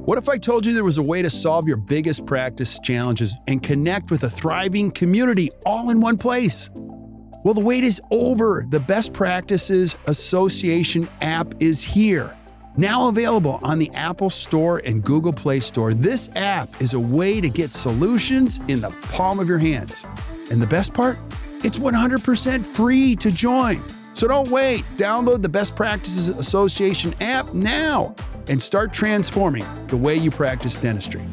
What if I told you there was a way to solve your biggest practice challenges and connect with a thriving community all in one place? Well, the wait is over. The Best Practices Association app is here. Now available on the Apple Store and Google Play Store, this app is a way to get solutions in the palm of your hands. And the best part? It's 100% free to join. So don't wait. Download the Best Practices Association app now and start transforming the way you practice dentistry.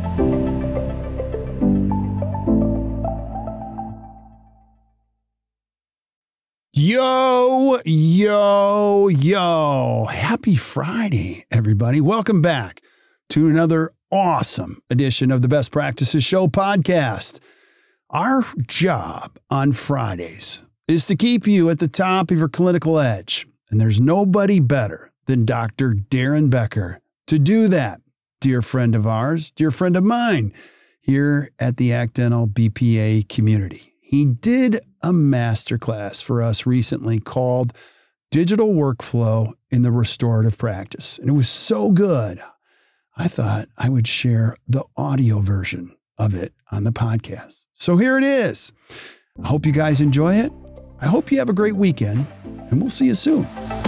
Yo, yo, yo. Happy Friday, everybody. Welcome back to another awesome edition of the Best Practices Show podcast. Our job on Fridays is to keep you at the top of your clinical edge. And there's nobody better than Dr. Darren Becker to do that. Dear friend of ours, dear friend of mine here at the ActDental BPA community. He did a masterclass for us recently called Digital Workflow in the Restorative Practice. And it was so good, I thought I would share the audio version of it on the podcast. So here it is. I hope you guys enjoy it. I hope you have a great weekend, and we'll see you soon.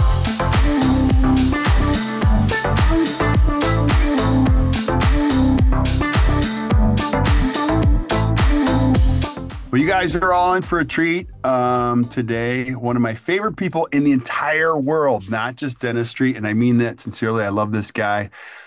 Well, you guys are all in for a treat today. One of my favorite people in the entire world, not just dentistry, and I mean that sincerely. I love this guy.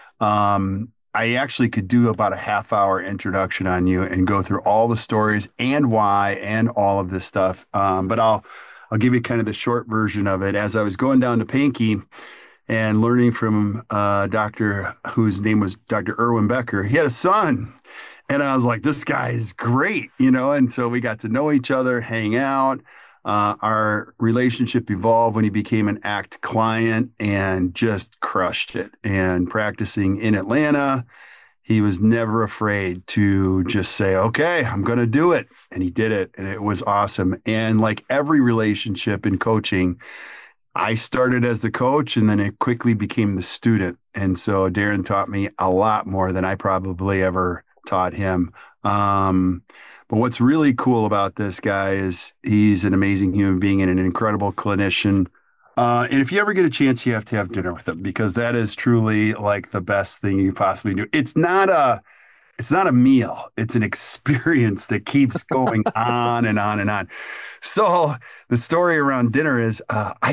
I actually could do about a half-hour introduction on you and go through all the stories and why and all of this stuff. But I'll give you kind of the short version of it. As I was going down to Pankey and learning from a doctor whose name was Dr. Erwin Becker, he had a son. And I was like, this guy is great, you know? And so we got to know each other, hang out. Our relationship evolved when he became an ACT client and just crushed it. And practicing in Atlanta, he was never afraid to just say, okay, I'm going to do it. And he did it. And it was awesome. And like every relationship in coaching, I started as the coach and then it quickly became the student. And so Darren taught me a lot more than I probably ever taught him. But what's really cool about this guy is he's an amazing human being and an incredible clinician. And if you ever get a chance, you have to have dinner with him because that is truly like the best thing you possibly do. It's not a meal. It's an experience that keeps going on and on and on. So the story around dinner is I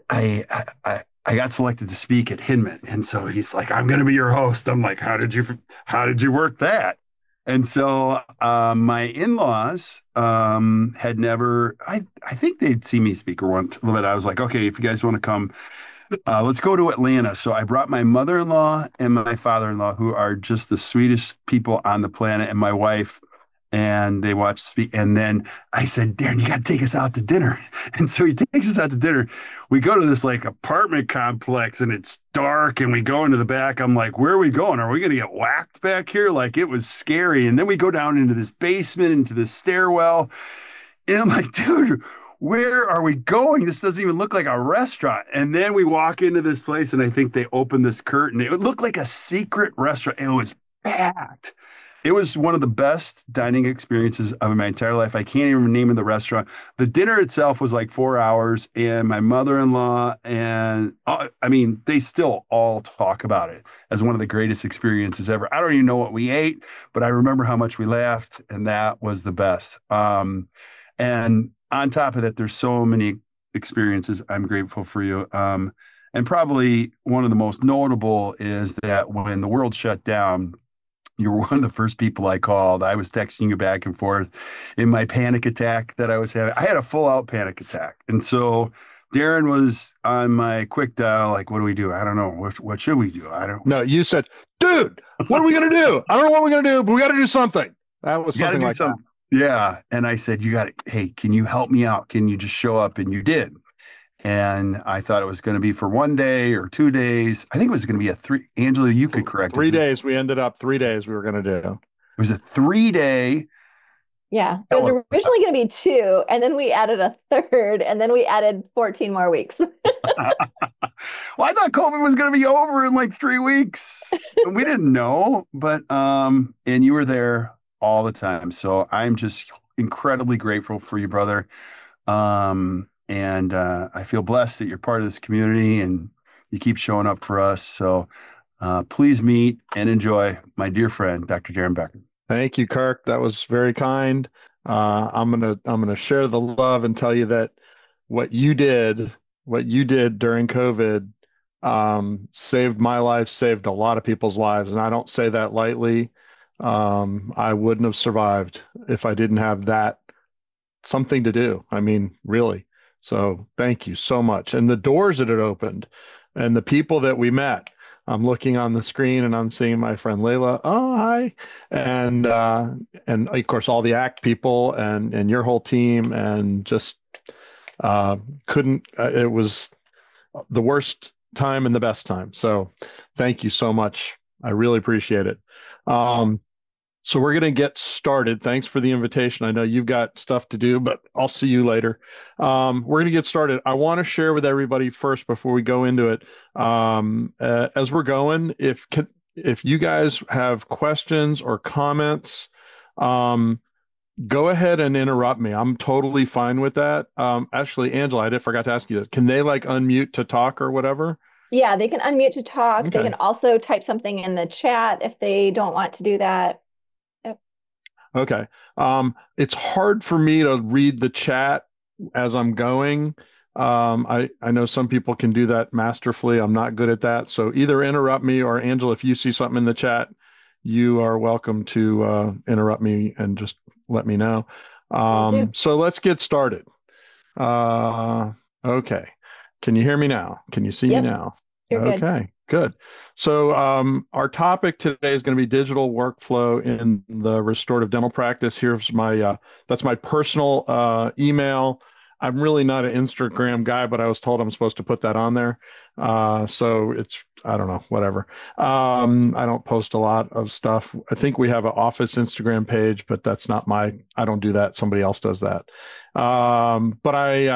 got selected to speak at Hinman. And so he's like, I'm going to be your host. I'm like, how did you work that? And so my in-laws had never, I think they'd see me speak once a little bit. I was like, okay, if you guys want to come, let's go to Atlanta. So I brought my mother-in-law and my father-in-law, who are just the sweetest people on the planet, and my wife. And they watched speak. And then I said, Darren, you got to take us out to dinner. And so he takes us out to dinner. We go to this like apartment complex and it's dark and we go into the back. I'm like, where are we going? Are we going to get whacked back here? Like it was scary. And then we go down into this basement, into this stairwell. And I'm like, dude, where are we going? This doesn't even look like a restaurant. And then we walk into this place and I think they opened this curtain. It looked like a secret restaurant. It was packed. It was one of the best dining experiences of my entire life. I can't even name the restaurant. The dinner itself was like 4 hours, and my mother-in-law and they still all talk about it as one of the greatest experiences ever. I don't even know what we ate, but I remember how much we laughed, and that was the best. And on top of that, there's so many experiences. I'm grateful for you. And probably one of the most notable is that when the world shut down, you were one of the first people I called. I was texting you back and forth in my panic attack that I was having. I had a full out panic attack. And so Darren was on my quick dial, like, what do we do? I don't know. What should we do? No, you said, dude, what are we going to do? I don't know what we're going to do, but we got to do something. That was something like that. Yeah. And I said, hey, can you help me out? Can you just show up? And you did. And I thought it was going to be for 1 day or 2 days. I think it was going to be a 3. Angela, you could correct 3 days. We ended up 3 days we were going to do. It was a 3-day Yeah, it Hell was of a originally going to be two, and then we added a third, and then we added 14 more weeks. time. Well, I thought COVID was going to be over in like 3 weeks. And we didn't know, but and you were there all the time. So I'm just incredibly grateful for you, brother. And I feel blessed that you're part of this community and you keep showing up for us. So please meet and enjoy my dear friend, Dr. Darren Becker. Thank you, Kirk. That was very kind. I'm gonna share the love and tell you that what you did, what you did during COVID, saved my life, saved a lot of people's lives, and I don't say that lightly. I wouldn't have survived if I didn't have that something to do. I mean, really. So thank you so much. And the doors that it opened and the people that we met. I'm looking on the screen and I'm seeing my friend Layla. Oh, hi. And of course all the ACT people and your whole team and just uh couldn't it was the worst time and the best time. So thank you so much. I really appreciate it. Um so we're going to get started. Thanks for the invitation. I know you've got stuff to do, but I'll see you later. We're going to get started. I want to share with everybody first before we go into it. As we're going, if you guys have questions or comments, um, go ahead and interrupt me. I'm totally fine with that. Actually, Angela, I did forgot to ask you this. Can they like unmute to talk or whatever? Yeah, they can unmute to talk. They Okay. can also type something in the chat if they don't want to do that. Yep. Okay. It's hard for me to read the chat as I'm going. I know some people can do that masterfully. I'm not good at that. So either interrupt me or Angela, if you see something in the chat, you are welcome to interrupt me and just let me know. Will do. So let's get started. Okay. Can you hear me now? Can you see me Yep, now? you're good. Okay, good. So our topic today is going to be digital workflow in the restorative dental practice. Here's my that's my personal email. I'm really not an Instagram guy, but I was told I'm supposed to put that on there. So it's I don't know, whatever. I don't post a lot of stuff. I think we have an office Instagram page, but that's not I don't do that. Somebody else does that. But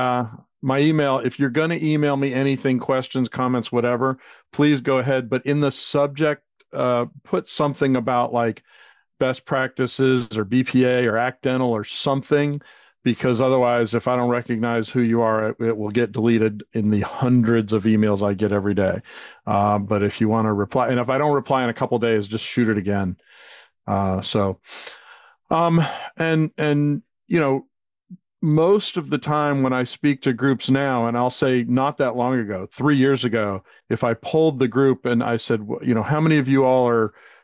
my email, if you're going to email me anything, questions, comments, whatever, please go ahead. But in the subject, put something about like best practices or BPA or ACT Dental or something, because otherwise, if I don't recognize who you are, it will get deleted in the hundreds of emails I get every day. But if you want to reply, and if I don't reply in a couple days, just shoot it again. So, um, and you know, most of the time when I speak to groups now, and I'll say not that long ago, 3 years ago, if I polled the group and I said, how many of you all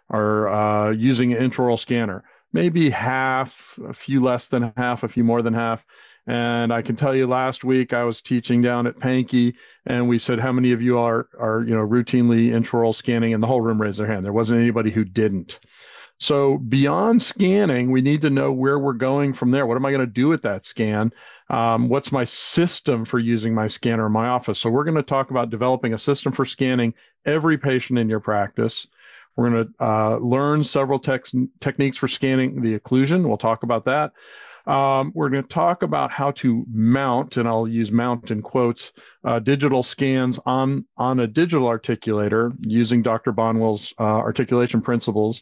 are using an intraoral scanner? Maybe half, a few less than half, a few more than half. And I can tell you, last week I was teaching down at Pankey, and we said, how many of you are routinely intraoral scanning? And the whole room raised their hand. There wasn't anybody who didn't. So beyond scanning, we need to know where we're going from there. What am I going to do with that scan? What's my system for using my scanner in my office? So we're going to talk about developing a system for scanning every patient in your practice. We're going to learn several techniques for scanning the occlusion. We'll talk about that. We're going to talk about how to mount, and I'll use mount in quotes, digital scans on a digital articulator using Dr. Bonwell's articulation principles,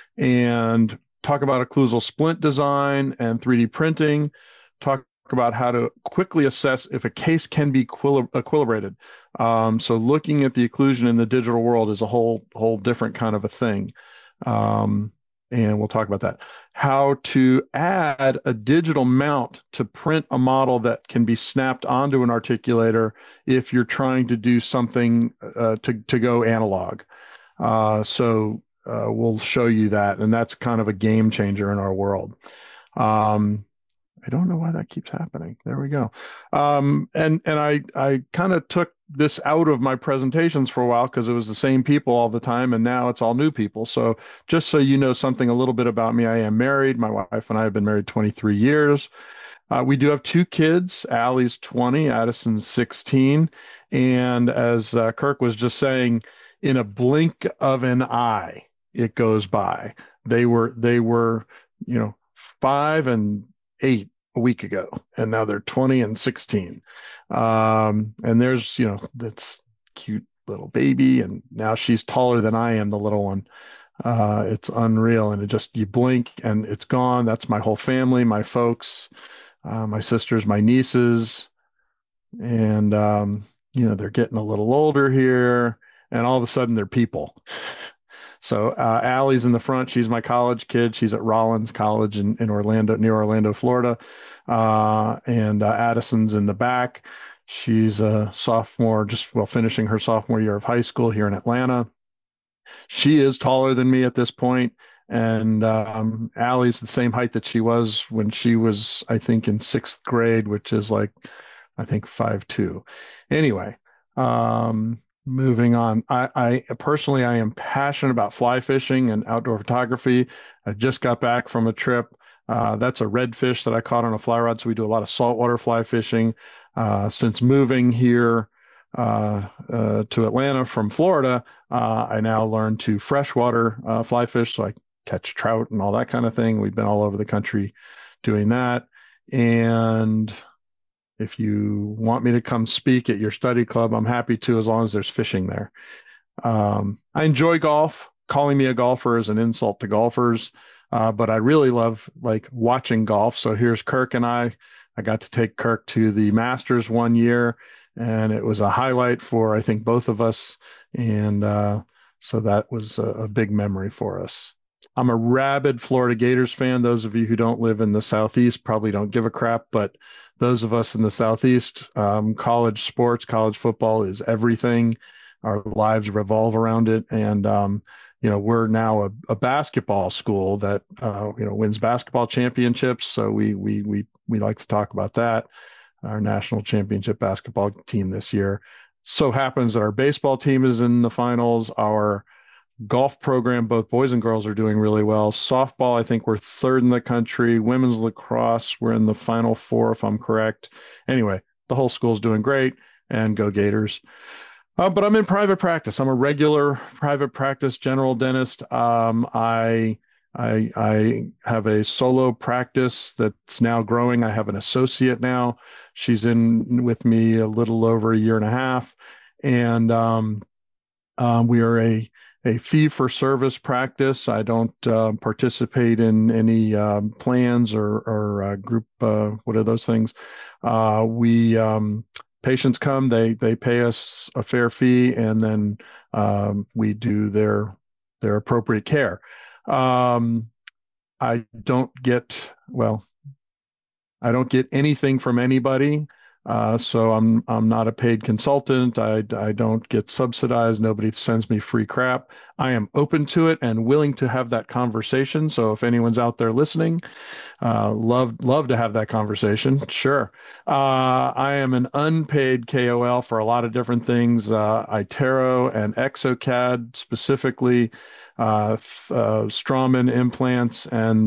and talk about occlusal splint design and 3D printing, talk about how to quickly assess if a case can be equilibrated. So looking at the occlusion in the digital world is a whole different kind of a thing. And we'll talk about that. How to add a digital mount to print a model that can be snapped onto an articulator if you're trying to do something to go analog. We'll show you that, and that's kind of a game changer in our world. I don't know why that keeps happening. There we go. And I kind of took this out of my presentations for a while because it was the same people all the time, and now it's all new people. So just so you know something a little bit about me, I am married. My wife and I have been married 23 years. We do have two kids. Allie's 20, Addison's 16. And as Kirk was just saying, in a blink of an eye, it goes by. They were, 5 and 8 a week ago, and now they're 20 and 16. And there's, that's cute little baby, and now she's taller than I am, the little one. It's unreal, and it just, you blink and it's gone. That's my whole family, my folks, my sisters, my nieces, and they're getting a little older here, and all of a sudden they're people. So Allie's in the front. She's my college kid. She's at Rollins College in Orlando, near Orlando, Florida. And Addison's in the back. She's a sophomore, finishing her sophomore year of high school here in Atlanta. She is taller than me at this point, and Allie's the same height that she was when she was, I think, in 6th grade, which is like, I think, 5'2". Anyway, moving on. I personally, I am passionate about fly fishing and outdoor photography. I just got back from a trip. That's a redfish that I caught on a fly rod. So we do a lot of saltwater fly fishing. Since moving here to Atlanta from Florida, I now learned to freshwater fly fish, so I catch trout and all that kind of thing. We've been all over the country doing that. And if you want me to come speak at your study club, I'm happy to, as long as there's fishing there. I enjoy golf. Calling me a golfer is an insult to golfers, but I really love watching golf. So here's Kirk and I. I got to take Kirk to the Masters one year, and it was a highlight for, I think, both of us. And so that was a big memory for us. I'm a rabid Florida Gators fan. Those of you who don't live in the Southeast probably don't give a crap, but those of us in the Southeast, college sports, college football is everything. Our lives revolve around it. And, we're now a basketball school that, wins basketball championships. So we like to talk about that. Our national championship basketball team this year. So happens that our baseball team is in the finals. Our golf program, both boys and girls, are doing really well. Softball, I think we're 3rd in the country. Women's lacrosse, we're in the final 4, if I'm correct. Anyway, the whole school's doing great, and go Gators. But I'm in private practice. I'm a regular private practice general dentist. I have a solo practice that's now growing. I have an associate now. She's in with me a little over a year and a half. And we are a fee for service practice. I don't participate in any plans or group, what are those things? Patients come, they pay us a fair fee, and then we do their appropriate care. I don't get anything from anybody. So I'm not a paid consultant. I don't get subsidized. Nobody sends me free crap. I am open to it and willing to have that conversation. So if anyone's out there listening, love to have that conversation. Sure. I am an unpaid KOL for a lot of different things. iTero and exocad, specifically Straumann implants and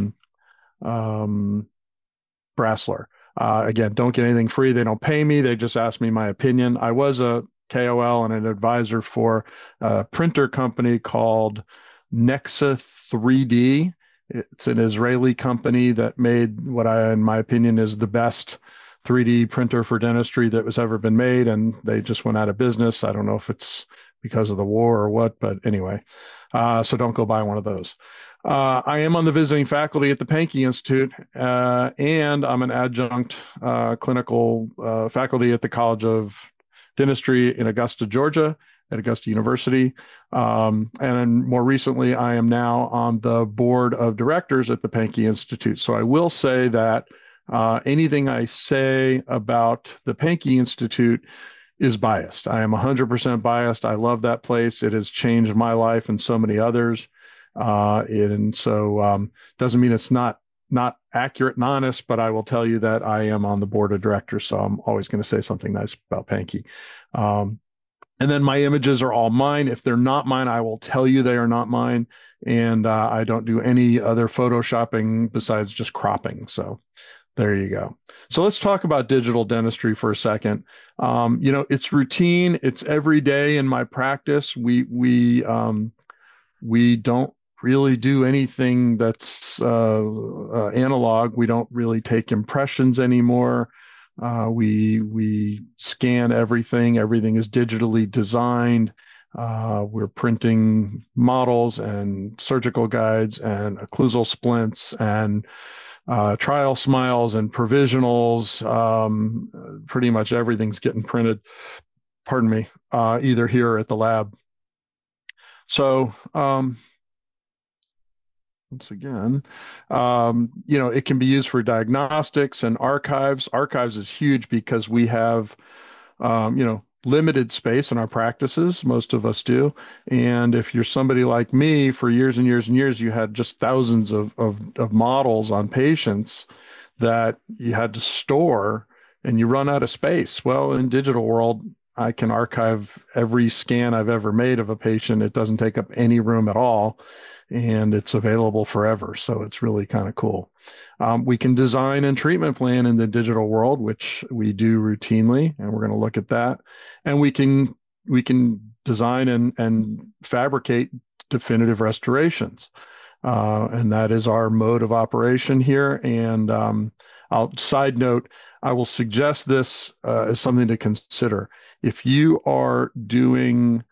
Brasseler. Again, don't get anything free. They don't pay me. They just ask me my opinion. I was a KOL and an advisor for a printer company called Nexa 3D. It's an Israeli company that made what in my opinion, is the best 3D printer for dentistry that was ever been made. And they just went out of business. I don't know if it's because of the war or what, but anyway, so don't go buy one of those. I am on the visiting faculty at the Pankey Institute, and I'm an adjunct clinical faculty at the College of Dentistry in Augusta, Georgia, at Augusta University. And then more recently, I am now on the board of directors at the Pankey Institute. So I will say that anything I say about the Pankey Institute is biased. I am 100% biased. I love that place. It has changed my life and so many others. And so doesn't mean it's not accurate and honest, but I will tell you that I am on the board of directors, so I'm always going to say something nice about Pankey. And then my images are all mine. If they're not mine, I will tell you they are not mine. And I don't do any other photoshopping besides just cropping. So there you go. So let's talk about digital dentistry for a second. It's routine. It's every day in my practice. We don't really do anything that's analog. We don't really take impressions anymore. We scan everything. Everything is digitally designed. We're printing models and surgical guides and occlusal splints and trial smiles and provisionals. Pretty much everything's getting printed, pardon me, either here or at the lab. So once again, it can be used for diagnostics and archives. Archives is huge because we have, limited space in our practices. Most of us do. And if you're somebody like me, for years and years and years, you had just thousands of models on patients that you had to store, and you run out of space. Well, in digital world, I can archive every scan I've ever made of a patient. It doesn't take up any room at all, and it's available forever. So it's really kind of cool. We can design and treatment plan in the digital world, which we do routinely, and we're going to look at that. And we can design and fabricate definitive restorations. And that is our mode of operation here. And I'll side note, I will suggest this as something to consider. If you are doing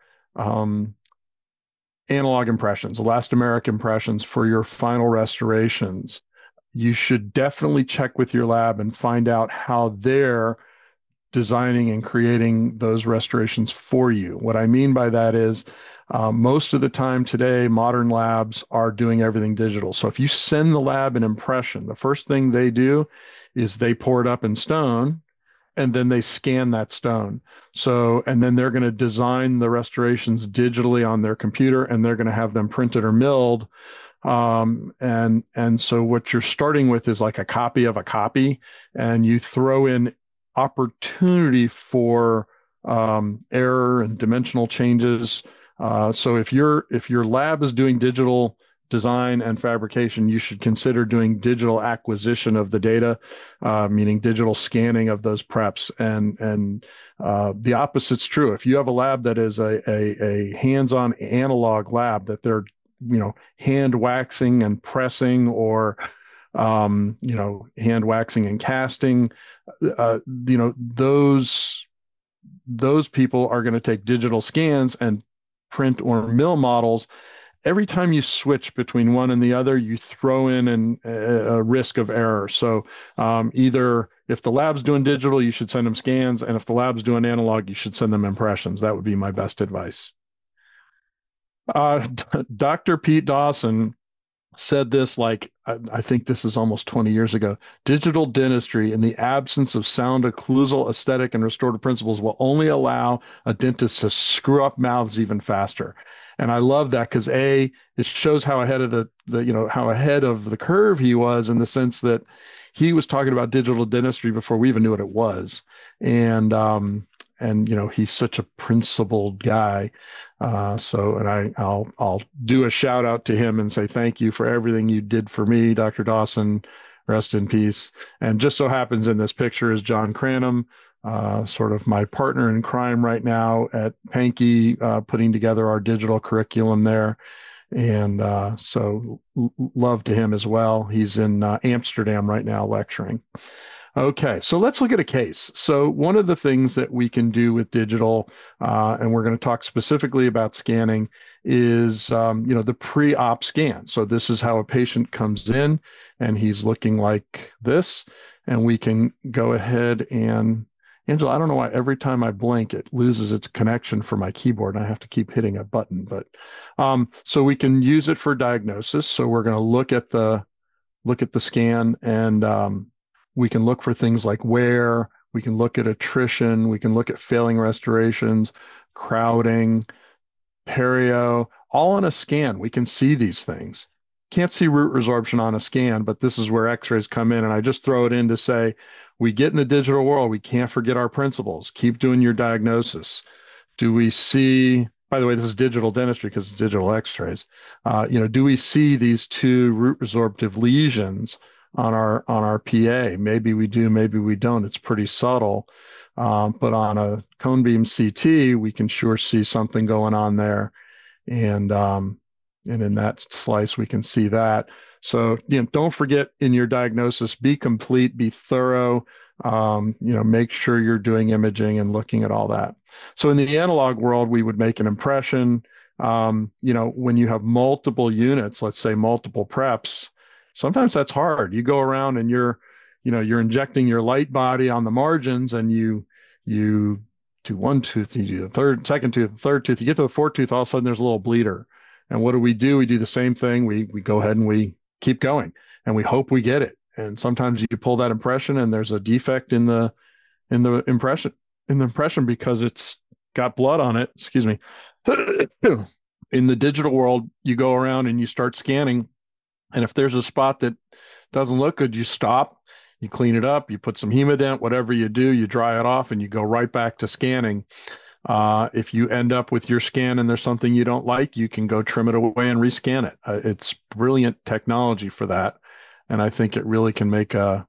analog impressions, elastomeric impressions for your final restorations, you should definitely check with your lab and find out how they're designing and creating those restorations for you. What I mean by that is most of the time today, modern labs are doing everything digital. So if you send the lab an impression, the first thing they do is they pour it up in stone, and then they scan that stone. So, and then they're going to design the restorations digitally on their computer, and they're going to have them printed or milled. And so what you're starting with is like a copy of a copy, and you throw in opportunity for error and dimensional changes. So if your lab is doing digital design and fabrication, you should consider doing digital acquisition of the data, meaning digital scanning of those preps. And the opposite's true. If you have a lab that is a hands-on analog lab, that they're hand waxing and pressing, or hand waxing and casting, those people are going to take digital scans and print or mill models. Every time you switch between one and the other, you throw in a risk of error. So either if the lab's doing digital, you should send them scans, and if the lab's doing analog, you should send them impressions. That would be my best advice. Dr. Pete Dawson said this, like, I think this is almost 20 years ago. Digital dentistry, in the absence of sound occlusal, aesthetic, and restorative principles, will only allow a dentist to screw up mouths even faster. And I love that because it shows how ahead of how ahead of the curve he was, in the sense that he was talking about digital dentistry before we even knew what it was. And he's such a principled guy. I'll do a shout out to him and say thank you for everything you did for me, Dr. Dawson. Rest in peace. And just so happens in this picture is John Cranham, sort of my partner in crime right now at Pankey, putting together our digital curriculum there. And love to him as well. He's in Amsterdam right now lecturing. Okay, so let's look at a case. So one of the things that we can do with digital, and we're going to talk specifically about scanning, is the pre-op scan. So this is how a patient comes in, and he's looking like this, and we can go ahead and, Angela, I don't know why every time I blink, it loses its connection for my keyboard, and I have to keep hitting a button. But so we can use it for diagnosis. So we're going to look at the scan, and we can look for things like wear, we can look at attrition, we can look at failing restorations, crowding, perio, all on a scan. We can see these things. Can't see root resorption on a scan, but this is where x-rays come in, and I just throw it in to say, we get in the digital world, we can't forget our principles. Keep doing your diagnosis. Do we see, by the way, this is digital dentistry because it's digital x-rays. Do we see these two root resorptive lesions on our PA? Maybe we do, maybe we don't. It's pretty subtle. But on a cone beam CT, we can sure see something going on there. And And in that slice, we can see that. So, don't forget in your diagnosis, be complete, be thorough, make sure you're doing imaging and looking at all that. So in the analog world, we would make an impression. When you have multiple units, let's say multiple preps, sometimes that's hard. You go around and you're injecting your light body on the margins, and you do one tooth, you do the second tooth, the third tooth, you get to the fourth tooth, all of a sudden there's a little bleeder. And what do? We do the same thing. We go ahead and we keep going, and we hope we get it. And sometimes you pull that impression and there's a defect in the impression because it's got blood on it. Excuse me. In the digital world, you go around and you start scanning, and if there's a spot that doesn't look good, you stop, you clean it up, you put some Hemodent, whatever you do, you dry it off, and you go right back to scanning. If you end up with your scan and there's something you don't like, you can go trim it away and rescan it. It's brilliant technology for that, and I think it really can make a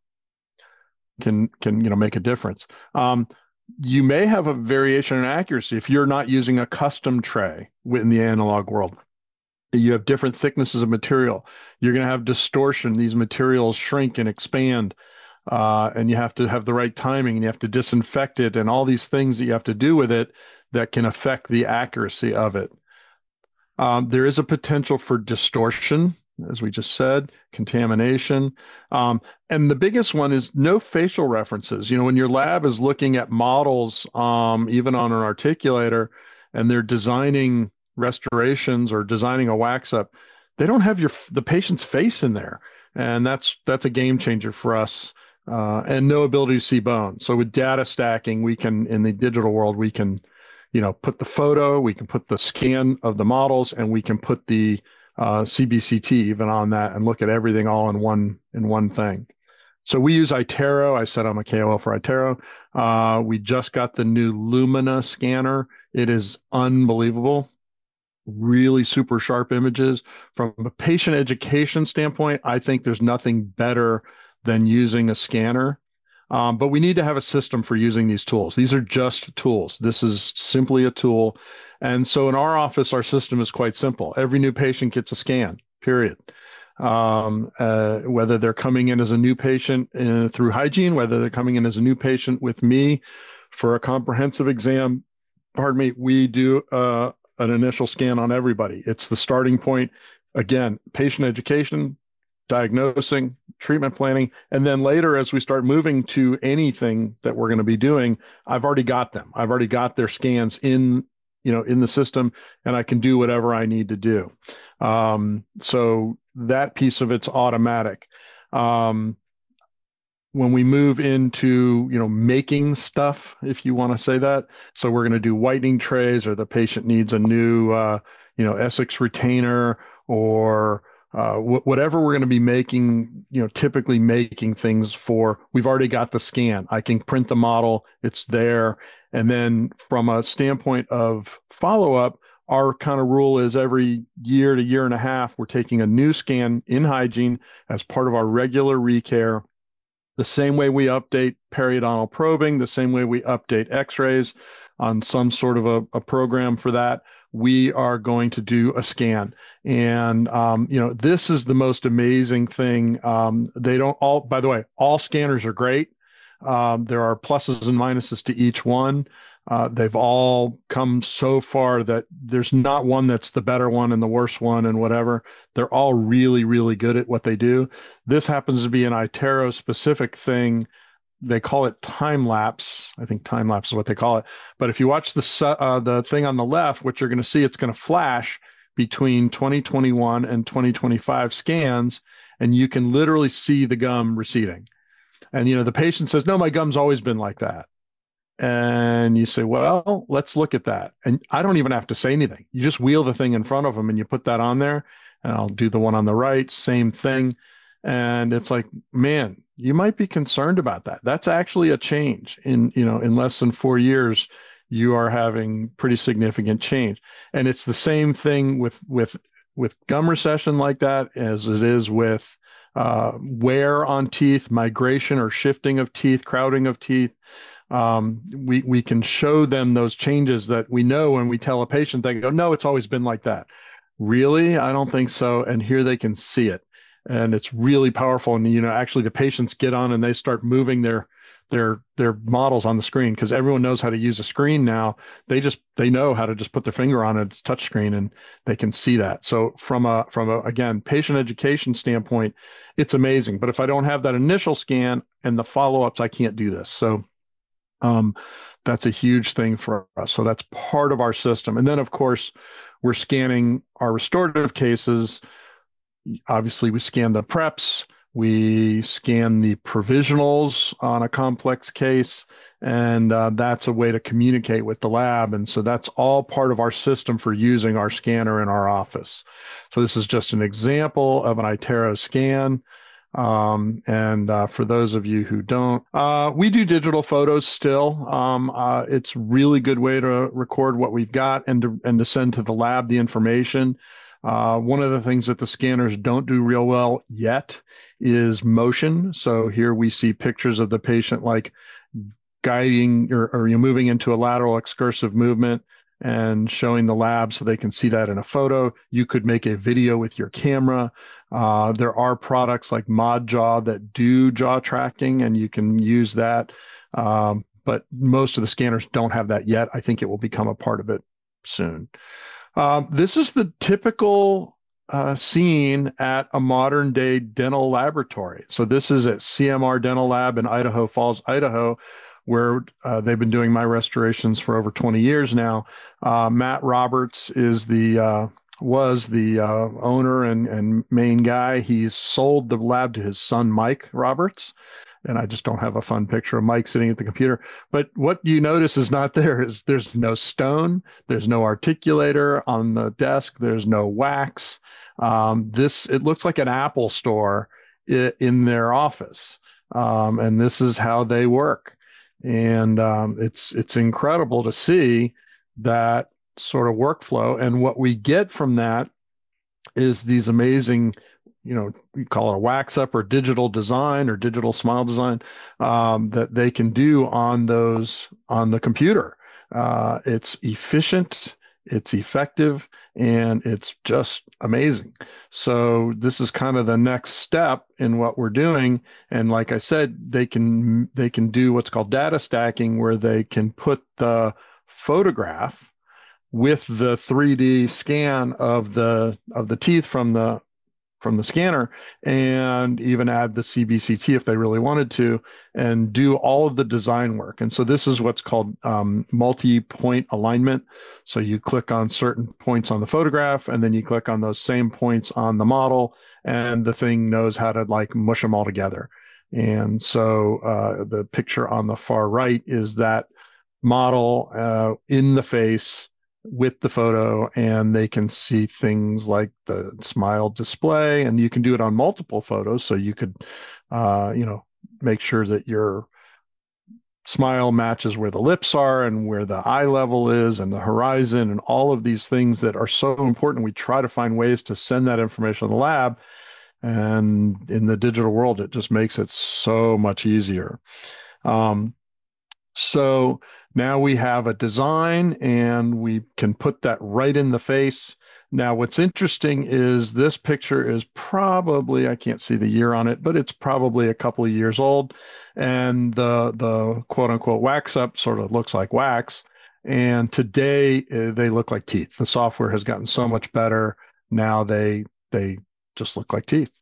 make a difference. You may have a variation in accuracy if you're not using a custom tray in the analog world. You have different thicknesses of material. You're going to have distortion. These materials shrink and expand. And you have to have the right timing, and you have to disinfect it, and all these things that you have to do with it that can affect the accuracy of it. There is a potential for distortion, as we just said, contamination. And the biggest one is no facial references. When your lab is looking at models, even on an articulator, and they're designing restorations or designing a wax up, they don't have the patient's face in there. And that's a game changer for us. And no ability to see bone. So with data stacking, in the digital world, we can, put the photo, we can put the scan of the models, and we can put the CBCT even on that and look at everything all in one thing. So we use iTero. I said I'm a KOL for iTero. We just got the new Lumina scanner. It is unbelievable. Really super sharp images. From a patient education standpoint, I think there's nothing better than using a scanner. But we need to have a system for using these tools. These are just tools. This is simply a tool. And so in our office, our system is quite simple. Every new patient gets a scan, period. Whether they're coming in as a new patient through hygiene, whether they're coming in as a new patient with me for a comprehensive exam, we do an initial scan on everybody. It's the starting point. Again, patient education, diagnosing, treatment planning, and then later, as we start moving to anything that we're going to be doing, I've already got them. I've already got their scans in the system, and I can do whatever I need to do. So that piece of it's automatic. When we move into, making stuff, if you want to say that, so we're going to do whitening trays, or the patient needs a new, Essex retainer, or whatever we're going to be making, typically making things for, we've already got the scan. I can print the model, it's there. And then from a standpoint of follow-up, our kind of rule is every year to year and a half, we're taking a new scan in hygiene as part of our regular recare. The same way we update periodontal probing, the same way we update x-rays on some sort of a program for that, we are going to do a scan. And, this is the most amazing thing. By the way, all scanners are great. There are pluses and minuses to each one. They've all come so far that there's not one that's the better one and the worst one and whatever. They're all really, really good at what they do. This happens to be an iTero specific thing. They call it time lapse. I think time lapse is what they call it. But if you watch the thing on the left, what you're going to see, it's going to flash between 2021 and 2025 scans, and you can literally see the gum receding. And, the patient says, no, my gum's always been like that. And you say, well, let's look at that. And I don't even have to say anything. You just wheel the thing in front of them and you put that on there, and I'll do the one on the right, same thing. And it's like, man, you might be concerned about that. That's actually a change in less than 4 years, you are having pretty significant change. And it's the same thing with gum recession like that as it is with wear on teeth, migration or shifting of teeth, crowding of teeth. We can show them those changes that we know when we tell a patient, they go, no, it's always been like that. Really? I don't think so. And here they can see it. And it's really powerful. And, actually the patients get on and they start moving their models on the screen because everyone knows how to use a screen now. They know how to just put their finger on it. It's touch screen and they can see that. So from a again, patient education standpoint, it's amazing. But if I don't have that initial scan and the follow-ups, I can't do this. So um, that's a huge thing for us. So that's part of our system. And then, of course, we're scanning our restorative cases. Obviously, we scan the preps, we scan the provisionals on a complex case, and that's a way to communicate with the lab. And so that's all part of our system for using our scanner in our office. So this is just an example of an iTero scan. And for those of you who don't, we do digital photos still. It's a really good way to record what we've got and to send to the lab the information. One of the things that the scanners don't do real well yet is motion. So here we see pictures of the patient like guiding or moving into a lateral excursive movement and showing the lab so they can see that in a photo. You could make a video with your camera. There are products like ModJaw that do jaw tracking, and you can use that. But most of the scanners don't have that yet. I think it will become a part of it soon. This is the typical scene at a modern day dental laboratory. So this is at CMR Dental Lab in Idaho Falls, Idaho, where they've been doing my restorations for over 20 years now. Matt Roberts is was the owner and main guy. He's sold the lab to his son, Mike Roberts. And I just don't have a fun picture of Mike sitting at the computer. But what you notice is not there is there's no stone, there's no articulator on the desk, there's no wax. It looks like an Apple store in their office. And this is how they work. And it's incredible to see that sort of workflow. And what we get from that is these amazing, we call it a wax up or digital design or digital smile design that they can do on the computer. It's efficient, it's effective, and it's just amazing. So this is kind of the next step in what we're doing. And like I said, they can do what's called data stacking, where they can put the photograph with the 3D scan of the teeth from the scanner, and even add the CBCT if they really wanted to, and do all of the design work. And so this is what's called multi-point alignment. So you click on certain points on the photograph, and then you click on those same points on the model, and the thing knows how to like mush them all together. And so the picture on the far right is that model in the face with the photo, and they can see things like the smile display, and you can do it on multiple photos. So you could, make sure that your smile matches where the lips are and where the eye level is and the horizon and all of these things that are so important. We try to find ways to send that information to the lab. And in the digital world, it just makes it so much easier. So now we have a design and we can put that right in the face. Now, what's interesting is this picture is probably, I can't see the year on it, but it's probably a couple of years old. And the quote unquote wax up sort of looks like wax. And today they look like teeth. The software has gotten so much better. Now they just look like teeth.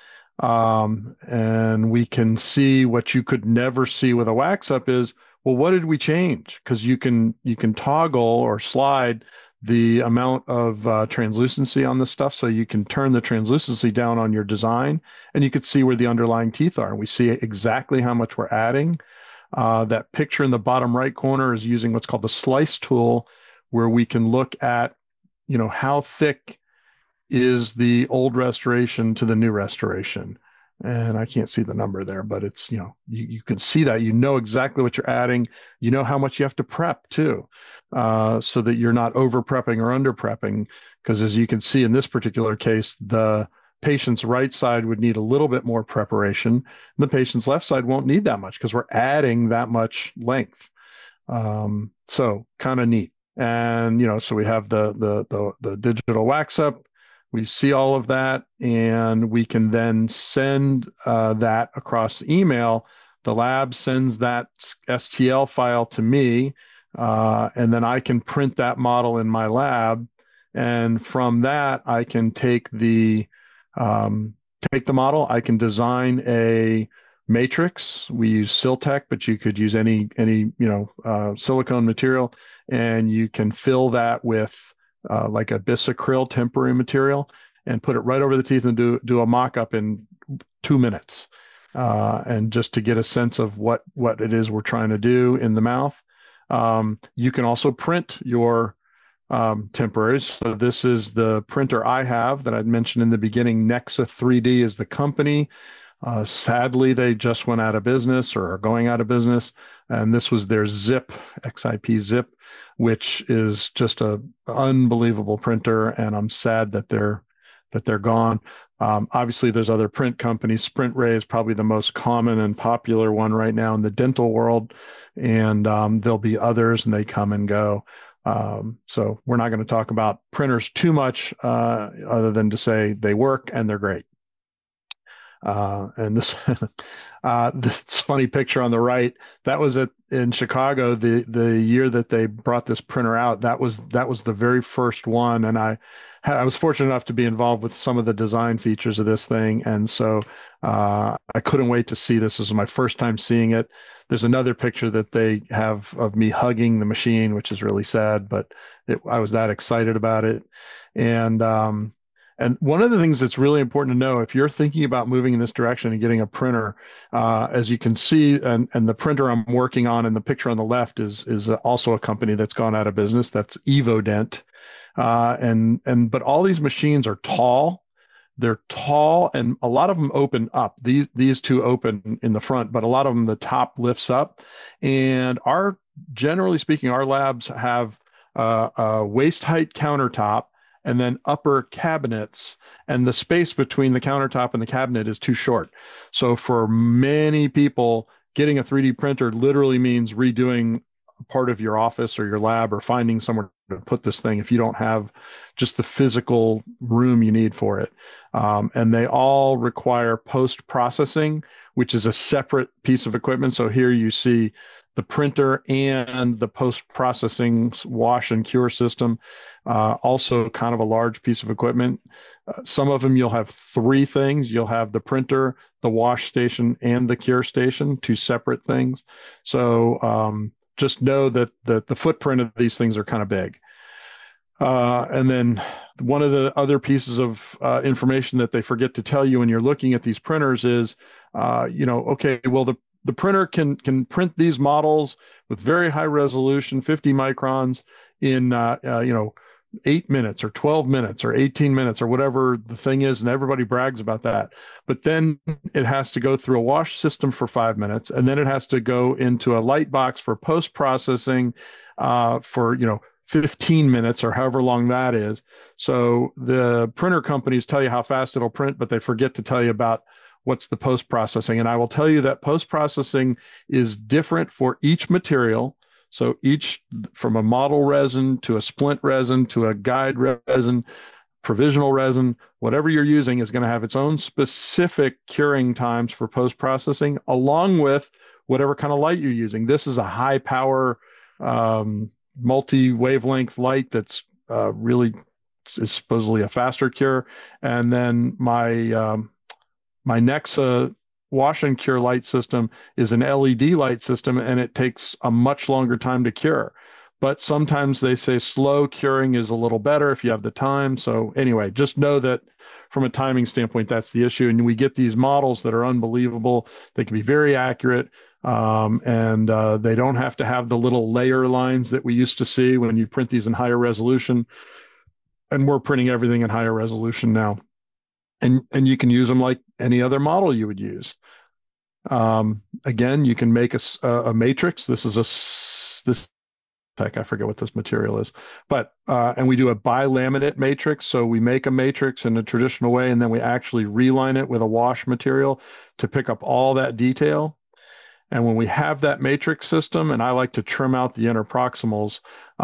And we can see what you could never see with a wax up is, well, what did we change? Because you can toggle or slide the amount of translucency on this stuff. So you can turn the translucency down on your design, and you could see where the underlying teeth are. And we see exactly how much we're adding. That picture in the bottom right corner is using what's called the slice tool, where we can look at, how thick is the old restoration to the new restoration. And I can't see the number there, but it's, you can see that, exactly what you're adding, how much you have to prep too, so that you're not over prepping or under prepping. Because as you can see in this particular case, the patient's right side would need a little bit more preparation. And the patient's left side won't need that much because we're adding that much length. So kind of neat. And, so we have the digital wax up. We see all of that, and we can then send that across email. The lab sends that STL file to me, and then I can print that model in my lab. And from that, I can um, take the model. I can design a matrix. We use Siltech, but you could use any silicone material, and you can fill that with like a bisacryl temporary material and put it right over the teeth and do a mock-up in 2 minutes. And just to get a sense of what it is we're trying to do in the mouth. You can also print your temporaries. So this is the printer I have that I'd mentioned in the beginning. Nexa 3D is the company. Sadly, they just went out of business or are going out of business. And this was their Zip, XIP Zip, which is just a unbelievable printer. And I'm sad that they're gone. Obviously, there's other print companies. SprintRay is probably the most common and popular one right now in the dental world. And there'll be others, and they come and go. So we're not going to talk about printers too much, other than to say they work and they're great. And this funny picture on the right, that was in Chicago the year that they brought this printer out. That was the very first one, and I was fortunate enough to be involved with some of the design features of this thing, and so I couldn't wait to see this. This was my first time seeing it. There's another picture that they have of me hugging the machine, which is really sad, but I was that excited about it, and one of the things that's really important to know, if you're thinking about moving in this direction and getting a printer, as you can see, and the printer I'm working on in the picture on the left is also a company that's gone out of business. That's Evodent. But all these machines are tall. They're tall, and a lot of them open up. These two open in the front, but a lot of them, the top lifts up. And generally speaking, our labs have a waist height countertop and then upper cabinets, and the space between the countertop and the cabinet is too short. So for many people, getting a 3D printer literally means redoing part of your office or your lab, or finding somewhere to put this thing if you don't have just the physical room you need for it. And they all require post-processing, which is a separate piece of equipment. So here you see the printer and the post-processing wash and cure system, also kind of a large piece of equipment. Some of them you'll have three things. You'll have the printer, the wash station, and the cure station, two separate things. So just know that the footprint of these things are kind of big. And then one of the other pieces of information that they forget to tell you when you're looking at these printers is, okay, well, the printer can print these models with very high resolution, 50 microns in 8 minutes or 12 minutes or 18 minutes or whatever the thing is, and everybody brags about that. But then it has to go through a wash system for 5 minutes, and then it has to go into a light box for post-processing for 15 minutes or however long that is. So the printer companies tell you how fast it'll print, but they forget to tell you about what's the post-processing. And I will tell you that post-processing is different for each material. So from a model resin to a splint resin to a guide resin, provisional resin, whatever you're using is going to have its own specific curing times for post-processing, along with whatever kind of light you're using. This is a high power, multi-wavelength light that's really is supposedly a faster cure. And then my Nexa wash and cure light system is an LED light system, and it takes a much longer time to cure. But sometimes they say slow curing is a little better if you have the time. So anyway, just know that from a timing standpoint, that's the issue. And we get these models that are unbelievable. They can be very accurate, and they don't have to have the little layer lines that we used to see when you print these in higher resolution. And we're printing everything in higher resolution now. And you can use them like any other model you would use. Again, you can make a matrix. This is this tech. I forget what this material is, but and we do a bilaminate matrix. So we make a matrix in a traditional way, and then we actually reline it with a wash material to pick up all that detail. And when we have that matrix system, and I like to trim out the interproximals,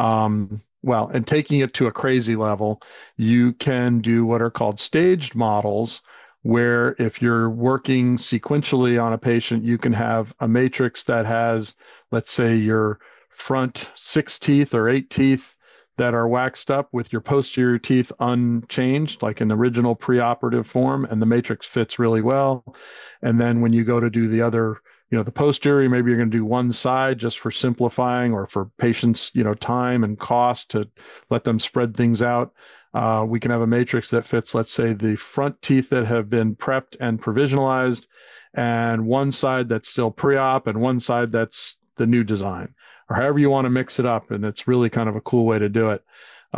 well, and taking it to a crazy level, you can do what are called staged models, where if you're working sequentially on a patient, you can have a matrix that has, let's say, your front 6 teeth or 8 teeth that are waxed up with your posterior teeth unchanged, like in the original preoperative form, and the matrix fits really well. And then when you go to do the other, the posterior, maybe you're going to do one side just for simplifying or for patients, time and cost to let them spread things out. We can have a matrix that fits, let's say, the front teeth that have been prepped and provisionalized, and one side that's still pre-op and one side that's the new design, or however you want to mix it up. And it's really kind of a cool way to do it.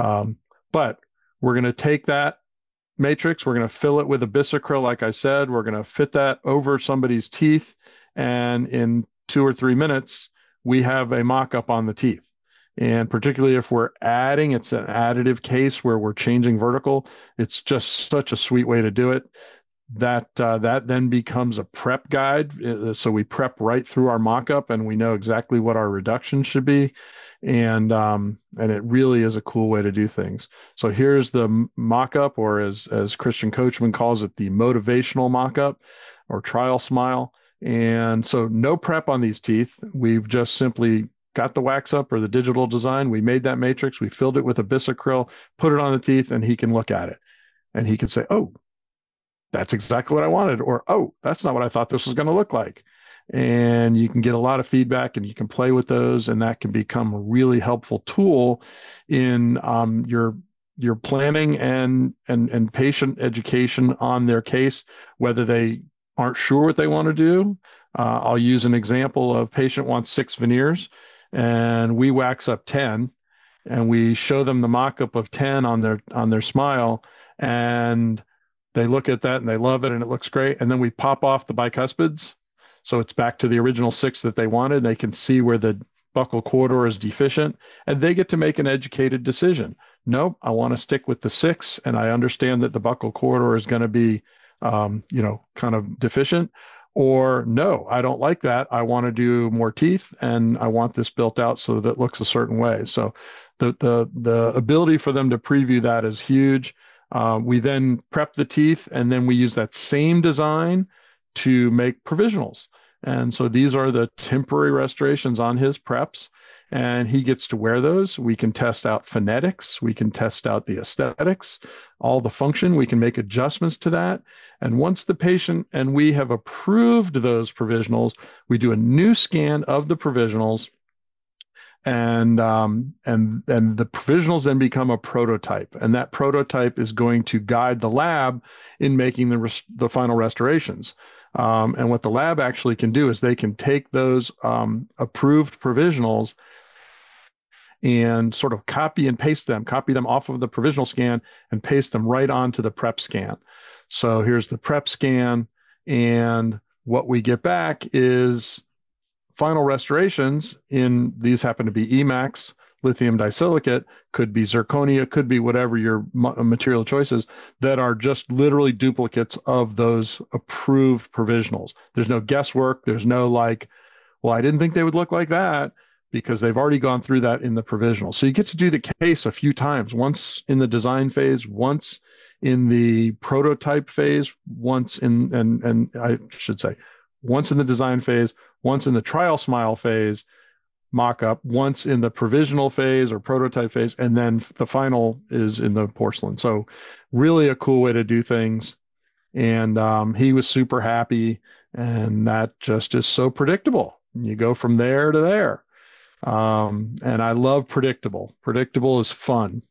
But we're going to take that matrix, we're going to fill it with a Bisacryl, like I said, we're going to fit that over somebody's teeth, and in 2 or 3 minutes, we have a mock-up on the teeth. And particularly if we're adding, it's an additive case where we're changing vertical. It's just such a sweet way to do it. That then becomes a prep guide. So we prep right through our mock-up, and we know exactly what our reduction should be. And it really is a cool way to do things. So here's the mock-up, or as Christian Coachman calls it, the motivational mock-up or trial smile. And so no prep on these teeth. We've just simply got the wax up or the digital design. We made that matrix. We filled it with a Bisacryl, put it on the teeth, and he can look at it. And he can say, oh, that's exactly what I wanted. Or, oh, that's not what I thought this was going to look like. And you can get a lot of feedback, and you can play with those, and that can become a really helpful tool in your planning and patient education on their case, whether they aren't sure what they want to do. I'll use an example of patient wants 6 veneers, and we wax up 10, and we show them the mock-up of 10 on their smile, and they look at that and they love it and it looks great. And then we pop off the bicuspids, so it's back to the original 6 that they wanted. They can see where the buccal corridor is deficient, and they get to make an educated decision. Nope, I want to stick with the 6, and I understand that the buccal corridor is going to be kind of deficient. Or no, I don't like that. I want to do more teeth, and I want this built out so that it looks a certain way. So the ability for them to preview that is huge. We then prep the teeth, and then we use that same design to make provisionals. And so these are the temporary restorations on his preps, and he gets to wear those. We can test out phonetics. We can test out the aesthetics, all the function. We can make adjustments to that. And once the patient and we have approved those provisionals, we do a new scan of the provisionals, and the provisionals then become a prototype, and that prototype is going to guide the lab in making the final restorations. And what the lab actually can do is they can take those approved provisionals and sort of copy them off of the provisional scan and paste them right onto the prep scan. So here's the prep scan, and what we get back is final restorations in, these happen to be Emax, lithium disilicate, could be zirconia, could be whatever your material choices, that are just literally duplicates of those approved provisionals. There's no guesswork. There's no like, well, I didn't think they would look like that, because they've already gone through that in the provisional. So you get to do the case a few times, once in the design phase, once in the prototype phase, once in, and I should say, once in the design phase, once in the trial smile phase, mock-up, once in the provisional phase or prototype phase, and then the final is in the porcelain. So really a cool way to do things. And he was super happy, and that just is so predictable. You go from there to there. And I love predictable. Predictable is fun.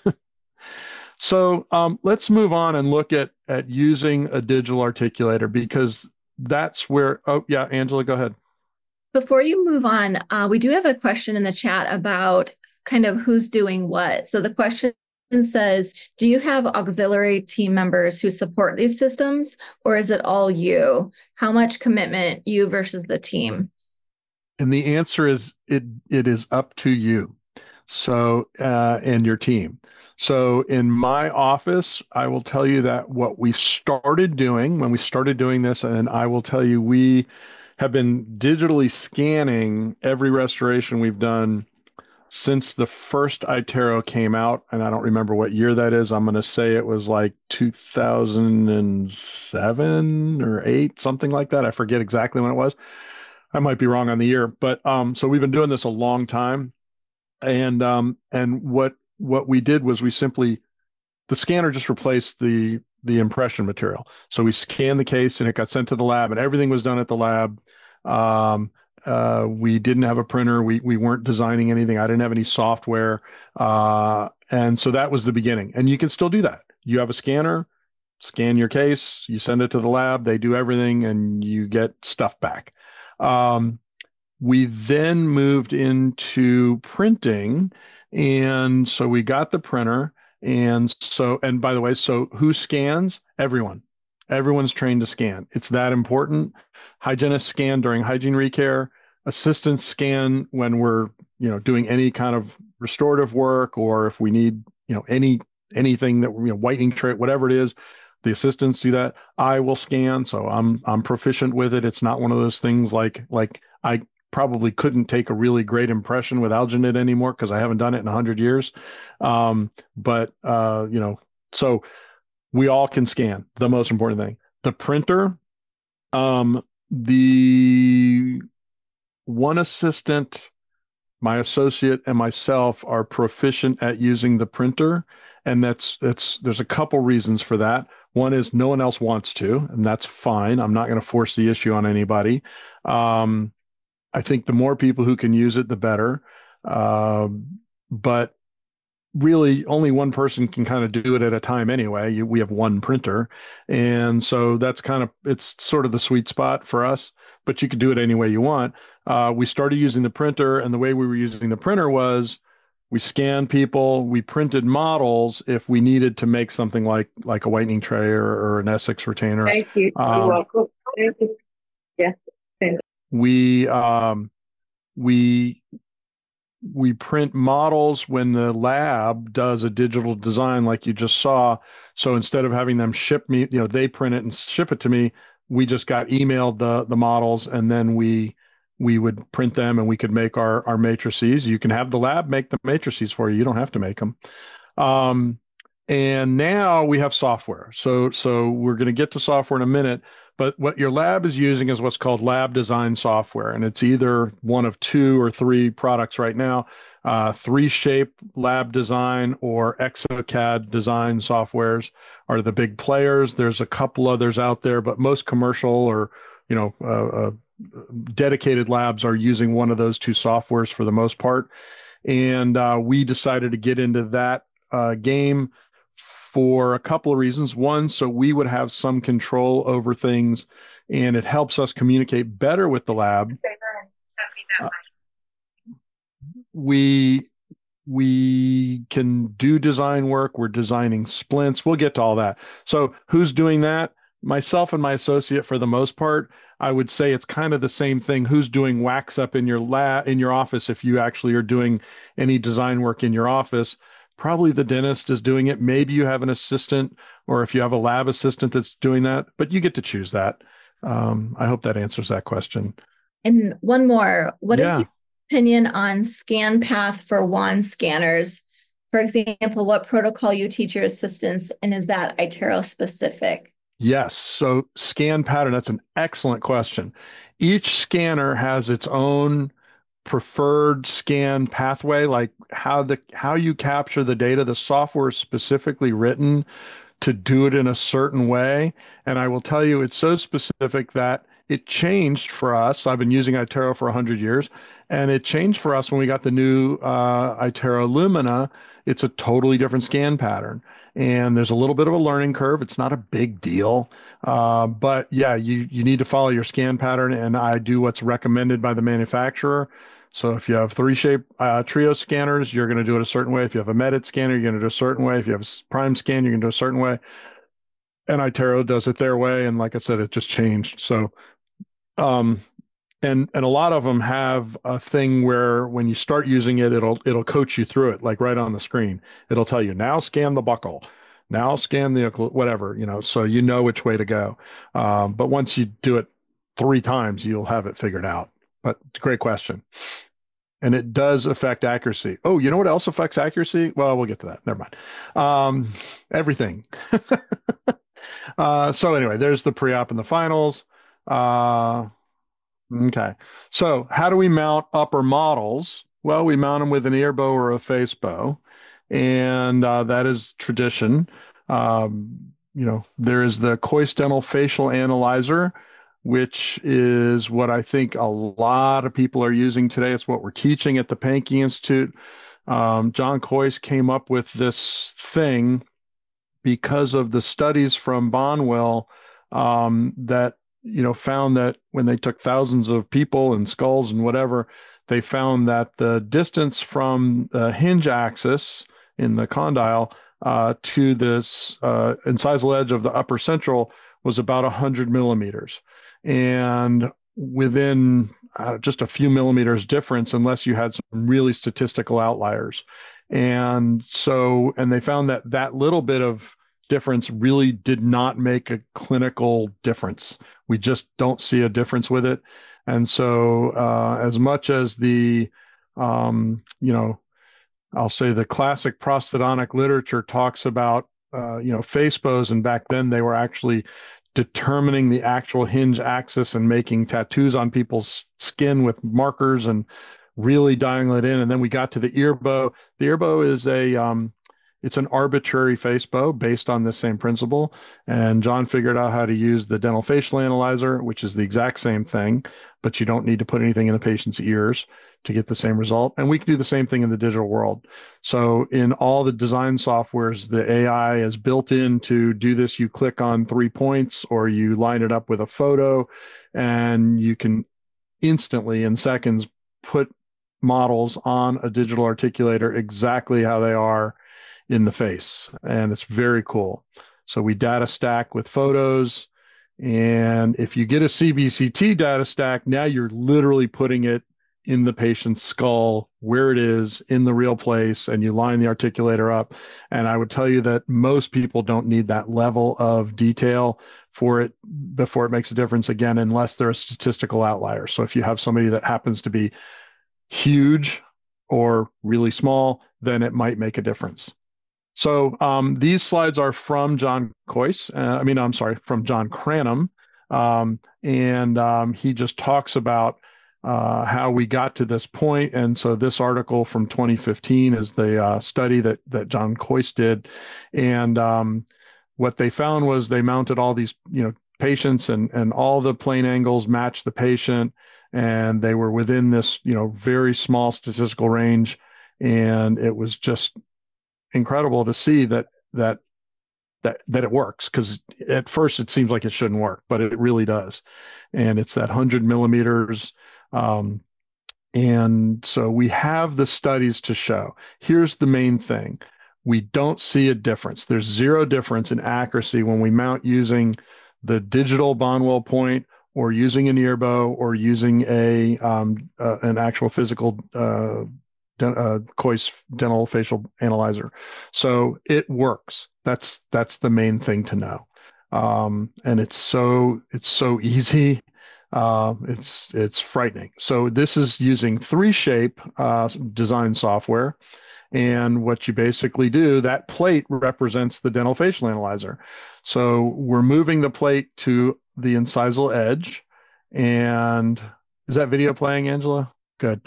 So let's move on and look at using a digital articulator, because that's where, oh yeah, Angela, go ahead. Before you move on, we do have a question in the chat about kind of who's doing what. So the question says, do you have auxiliary team members who support these systems, or is it all you? How much commitment you versus the team? And the answer is it is up to you. So, and your team. So in my office, I will tell you that what we started doing when we started doing this, and I will tell you, we have been digitally scanning every restoration we've done since the first iTero came out, and I don't remember what year that is. I'm going to say it was like 2007 or 8, something like that. I forget exactly when it was. I might be wrong on the year, but so we've been doing this a long time, and what we did was we simply the scanner just replaced the impression material. So we scanned the case and it got sent to the lab, and everything was done at the lab. Um, we didn't have a printer. We weren't designing anything. I didn't have any software, and so that was the beginning. And you can still do that. You have a scanner, scan your case, you send it to the lab, they do everything, and you get stuff back. Um, we then moved into printing, and so we got the printer. And by the way, so who scans? Everyone. Everyone's trained to scan. It's that important. Hygienists scan during hygiene recare. Assistants scan when we're, doing any kind of restorative work, or if we need, anything that, whitening tray, whatever it is, the assistants do that. I will scan, so I'm proficient with it. It's not one of those things like I probably couldn't take a really great impression with alginate anymore because I haven't done it in 100 years. But so we all can scan. The most important thing, the printer, the one assistant, my associate, and myself are proficient at using the printer, and there's a couple reasons for that. One is no one else wants to, and that's fine. I'm not going to force the issue on anybody. I think the more people who can use it, the better. But really, only one person can kind of do it at a time anyway. We have one printer. And so it's sort of the sweet spot for us, but you can do it any way you want. We started using the printer, and the way we were using the printer was we scanned people, we printed models if we needed to make something like a whitening tray or an Essex retainer. Thank you. You're welcome. Yeah. We we print models when the lab does a digital design like you just saw. So instead of having them ship me, they print it and ship it to me, we just got emailed the models, and then we would print them, and we could make our matrices. You can have the lab make the matrices for you. You don't have to make them. And now we have software. So we're going to get to software in a minute, but what your lab is using is what's called lab design software. And it's either one of 2 or 3 products right now, 3Shape Lab Design or exocad design softwares are the big players. There's a couple others out there, but most commercial or, dedicated labs are using one of those 2 softwares for the most part. And we decided to get into that game for a couple of reasons. One, so we would have some control over things, and it helps us communicate better with the lab. We can do design work. We're designing splints. We'll get to all that. So who's doing that? Myself and my associate for the most part. I would say it's kind of the same thing. Who's doing wax up in your lab, in your office, if you actually are doing any design work in your office? Probably the dentist is doing it. Maybe you have an assistant, or if you have a lab assistant that's doing that, but you get to choose that. I hope that answers that question. And one more, what is your opinion on scan path for wand scanners? For example, what protocol you teach your assistants, and is that iTero specific? Yes. So scan pattern, that's an excellent question. Each scanner has its own preferred scan pathway, like how you capture the data. The software is specifically written to do it in a certain way. And I will tell you, it's so specific that it changed for us. I've been using iTero for 100 years, and it changed for us when we got the new iTero Lumina. It's a totally different scan pattern. And there's a little bit of a learning curve. It's not a big deal. But yeah, you need to follow your scan pattern, and I do what's recommended by the manufacturer. So if you have 3Shape Trio scanners, you're going to do it a certain way. If you have a Medit scanner, you're going to do it a certain way. If you have a Prime scan, you're going to do it a certain way. And iTero does it their way. And like I said, it just changed. So, and a lot of them have a thing where when you start using it, it'll coach you through it, like right on the screen. It'll tell you, now scan the buccal, now scan the whatever, so you know which way to go. But once you do it 3 times, you'll have it figured out. But great question. And it does affect accuracy. Oh, you know what else affects accuracy? Well, we'll get to that. Never mind. Everything. So anyway, there's the pre-op and the finals. Okay. So how do we mount upper models? Well, we mount them with an ear bow or a face bow, and that is tradition. There is the Kois Dental Facial Analyzer, which is what I think a lot of people are using today. It's what we're teaching at the Pankey Institute. John Kois came up with this thing because of the studies from Bonwell that found that when they took thousands of people and skulls and whatever, they found that the distance from the hinge axis in the condyle to this incisal edge of the upper central was about 100 millimeters. And within just a few millimeters difference, unless you had some really statistical outliers. And they found that that little bit of difference really did not make a clinical difference. We just don't see a difference with it. And so as much as I'll say the classic prosthodontic literature talks about, face bows, and back then they were actually determining the actual hinge axis and making tattoos on people's skin with markers and really dialing it in. And then we got to the ear bow. The ear bow is it's an arbitrary face bow based on the same principle. And John figured out how to use the dental facial analyzer, which is the exact same thing, but you don't need to put anything in the patient's ears to get the same result. And we can do the same thing in the digital world. So in all the design softwares, the AI is built in to do this. You click on 3 points or you line it up with a photo, and you can instantly, in seconds, put models on a digital articulator exactly how they are in the face. And it's very cool. So we data stack with photos. And if you get a CBCT data stack, now you're literally putting it in the patient's skull where it is in the real place, and you line the articulator up. And I would tell you that most people don't need that level of detail for it before it makes a difference, again, unless they're a statistical outlier. So if you have somebody that happens to be huge or really small, then it might make a difference. So these slides are from John Kois. From John Cranham. He just talks about how we got to this point. And so this article from 2015 is the study that John Kois did. And what they found was they mounted all these, patients, and all the plane angles matched the patient. And they were within this, very small statistical range. And it was just incredible to see that it works, because at first it seems like it shouldn't work, but it really does. And it's that 100 millimeters. And so we have the studies to show. Here's the main thing. We don't see a difference. There's zero difference in accuracy when we mount using the digital Bonwell point, or using an ear bow, or using an actual physical Kois dental facial analyzer. So it works. That's the main thing to know. And it's so easy. It's frightening. So this is using 3Shape design software. And what you basically do, that plate represents the dental facial analyzer. So we're moving the plate to the incisal edge. And is that video playing, Angela? Good.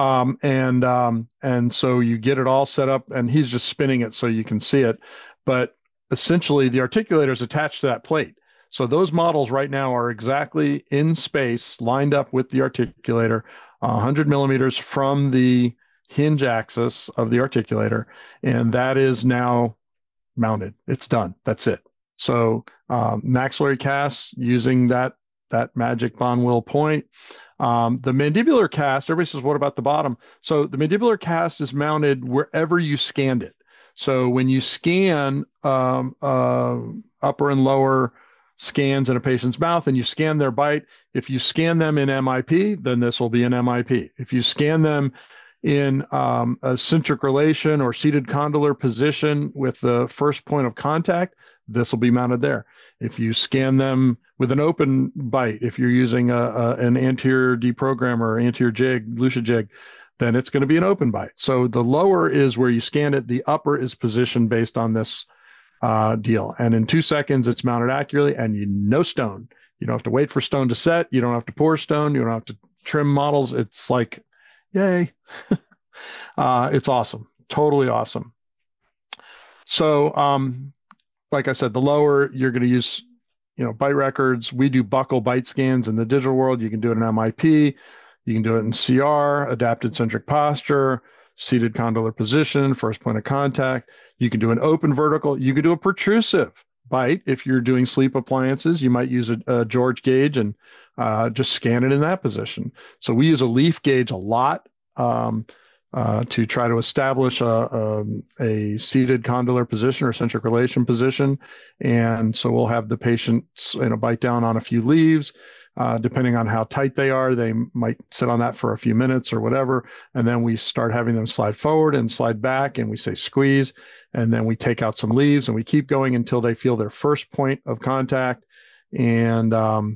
And so you get it all set up, and he's just spinning it so you can see it. But essentially the articulator is attached to that plate. So those models right now are exactly in space, lined up with the articulator, 100 millimeters from the hinge axis of the articulator. And that is now mounted. It's done. That's it. So maxillary cast using that magic Bonwell point. The mandibular cast, everybody says, what about the bottom? So the mandibular cast is mounted wherever you scanned it. So when you scan upper and lower scans in a patient's mouth and you scan their bite, if you scan them in MIP, then this will be an MIP. If you scan them in a centric relation or seated condylar position with the first point of contact, this will be mounted there. If you scan them with an open bite, if you're using an anterior deprogrammer or anterior jig, Lucia jig, then it's going to be an open bite. So the lower is where you scan it. The upper is positioned based on this deal. And in 2 seconds, it's mounted accurately, and no stone. You don't have to wait for stone to set. You don't have to pour stone. You don't have to trim models. It's like, yay. It's awesome. Totally awesome. So, like I said, the lower you're going to use, bite records. We do buccal bite scans in the digital world. You can do it in MIP. You can do it in CR, adapted centric posture, seated condylar position, first point of contact. You can do an open vertical. You can do a protrusive bite. If you're doing sleep appliances, you might use a George gauge and just scan it in that position. So we use a leaf gauge a lot to try to establish a seated condylar position or centric relation position. And so we'll have the patients bite down on a few leaves. Depending on how tight they are, they might sit on that for a few minutes or whatever. And then we start having them slide forward and slide back, and we say squeeze. And then we take out some leaves, and we keep going until they feel their first point of contact. And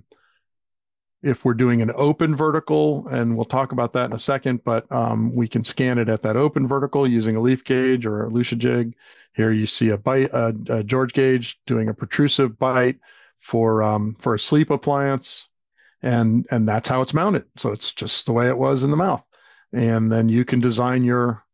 if we're doing an open vertical, and we'll talk about that in a second, but we can scan it at that open vertical using a leaf gauge or a Lucia jig. Here you see a George gauge doing a protrusive bite for a sleep appliance. And that's how it's mounted. So it's just the way it was in the mouth. And then you can design your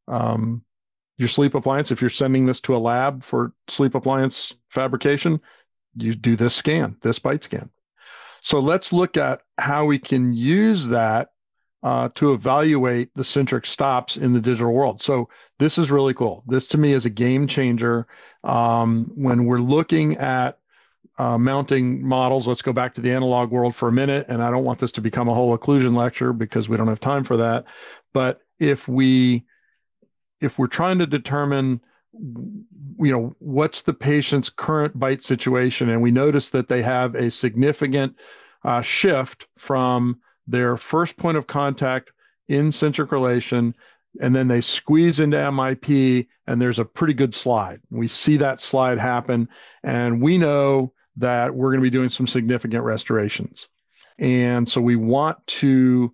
sleep appliance. If you're sending this to a lab for sleep appliance fabrication, you do this scan, this bite scan. So let's look at how we can use that to evaluate the centric stops in the digital world. So this is really cool. This to me is a game changer when we're looking at mounting models. Let's go back to the analog world for a minute. And I don't want this to become a whole occlusion lecture because we don't have time for that. But if we're trying to determine, what's the patient's current bite situation, and we notice that they have a significant shift from their first point of contact in centric relation, and then they squeeze into MIP, and there's a pretty good slide. We see that slide happen, and we know that we're going to be doing some significant restorations. And so we want to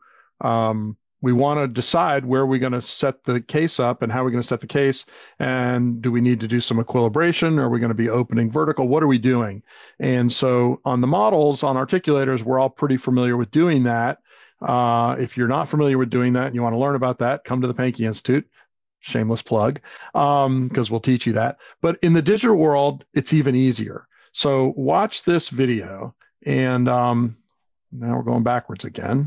decide where we're going to set the case up and how we're going to set the case. And do we need to do some equilibration? Are we going to be opening vertical? What are we doing? And so on the models, on articulators, we're all pretty familiar with doing that. If you're not familiar with doing that and you want to learn about that, come to the Pankey Institute. Shameless plug, because we'll teach you that. But in the digital world, it's even easier. So watch this video, and now we're going backwards again.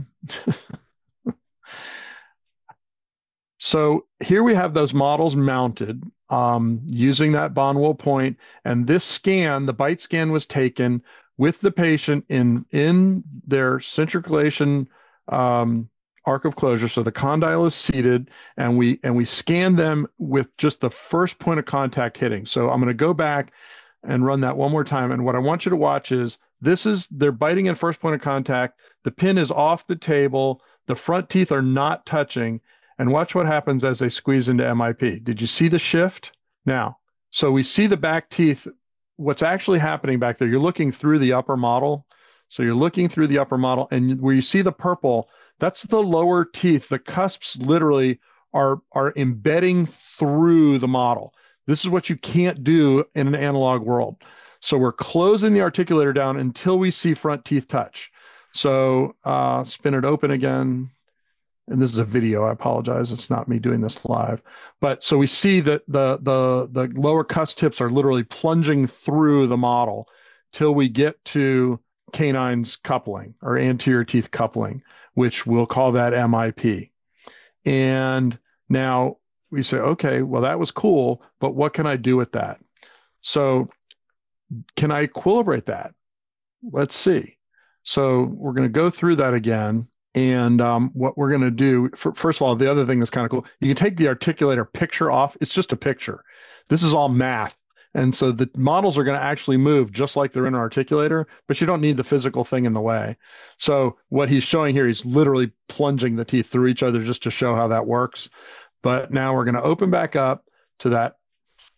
So here we have those models mounted using that Bonwell point, and this scan, the bite scan, was taken with the patient in their centric relation arc of closure. So the condyle is seated, and we scan them with just the first point of contact hitting. So I'm going to go back and run that one more time. And what I want you to watch is they're biting in first point of contact. The pin is off the table. The front teeth are not touching. And watch what happens as they squeeze into MIP. Did you see the shift? Now, so we see the back teeth. What's actually happening back there, you're looking through the upper model. So you're looking through the upper model, and where you see the purple, that's the lower teeth. The cusps literally are embedding through the model. This is what you can't do in an analog world. So we're closing the articulator down until we see front teeth touch. So spin it open again. And this is a video. I apologize. It's not me doing this live. But so we see that the lower cusp tips are literally plunging through the model till we get to canines coupling or anterior teeth coupling, which we'll call that MIP. And now we say, okay, well, that was cool, but what can I do with that? So can I equilibrate that? Let's see. So we're going to go through that again. And what we're going to do, first of all, the other thing that's kind of cool, you can take the articulator picture off. It's just a picture. This is all math. And so the models are going to actually move just like they're in an articulator, but you don't need the physical thing in the way. So what he's showing here, he's literally plunging the teeth through each other just to show how that works. But now we're going to open back up to that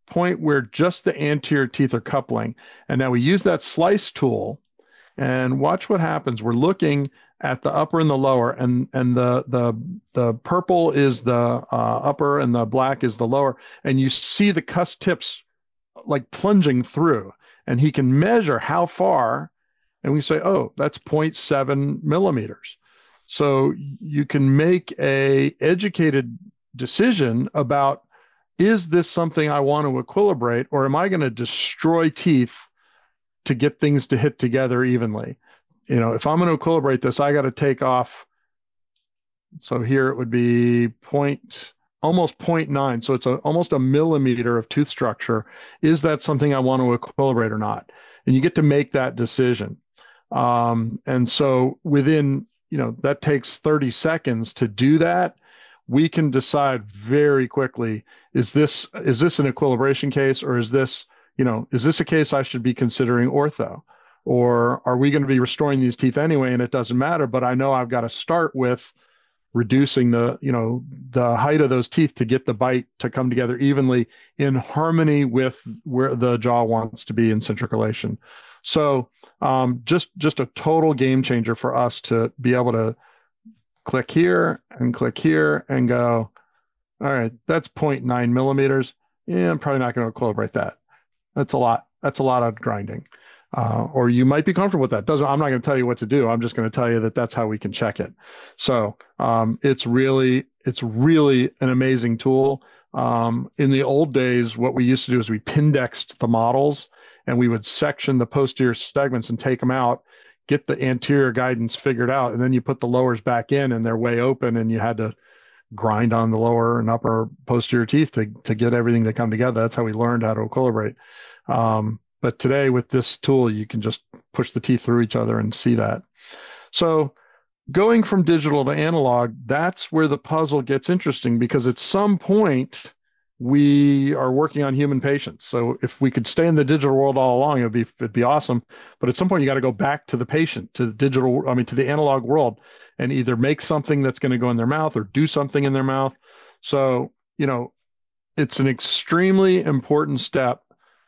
point where just the anterior teeth are coupling. And now we use that slice tool and watch what happens. We're looking at the upper and the lower, and the purple is the upper and the black is the lower, and you see the cusp tips like plunging through, and he can measure how far, and we say, oh, that's 0.7 millimeters. So you can make a educated decision about, is this something I want to equilibrate, or am I going to destroy teeth to get things to hit together evenly? If I'm going to equilibrate this, I got to take off. So here it would be almost 0.9. So it's almost a millimeter of tooth structure. Is that something I want to equilibrate or not? And you get to make that decision. And so within, that takes 30 seconds to do that. We can decide very quickly, is this an equilibration case, or is this a case I should be considering ortho? Or are we going to be restoring these teeth anyway, and it doesn't matter, but I know I've got to start with reducing the height of those teeth to get the bite to come together evenly in harmony with where the jaw wants to be in centric So just a total game changer for us to be able to click here and go, all right, that's 0.9 millimeters. Yeah, I'm probably not going to equilibrate that. That's a lot. That's a lot of grinding. Or you might be comfortable with that. I'm not going to tell you what to do. I'm just going to tell you that that's how we can check it. So it's really an amazing tool. In the old days, what we used to do is we Pindexed the models, and we would section the posterior segments and take them out, get the anterior guidance figured out, and then you put the lowers back in, and they're way open, and you had to grind on the lower and upper posterior teeth to get everything to come together. That's how we learned how to equilibrate. But today with this tool, you can just push the teeth through each other and see that. So going from digital to analog, that's where the puzzle gets interesting, because at some point we are working on human patients. So if we could stay in the digital world all along, it'd be awesome. But at some point you got to go back to the patient, to the analog world, and either make something that's going to go in their mouth or do something in their mouth. So, it's an extremely important step,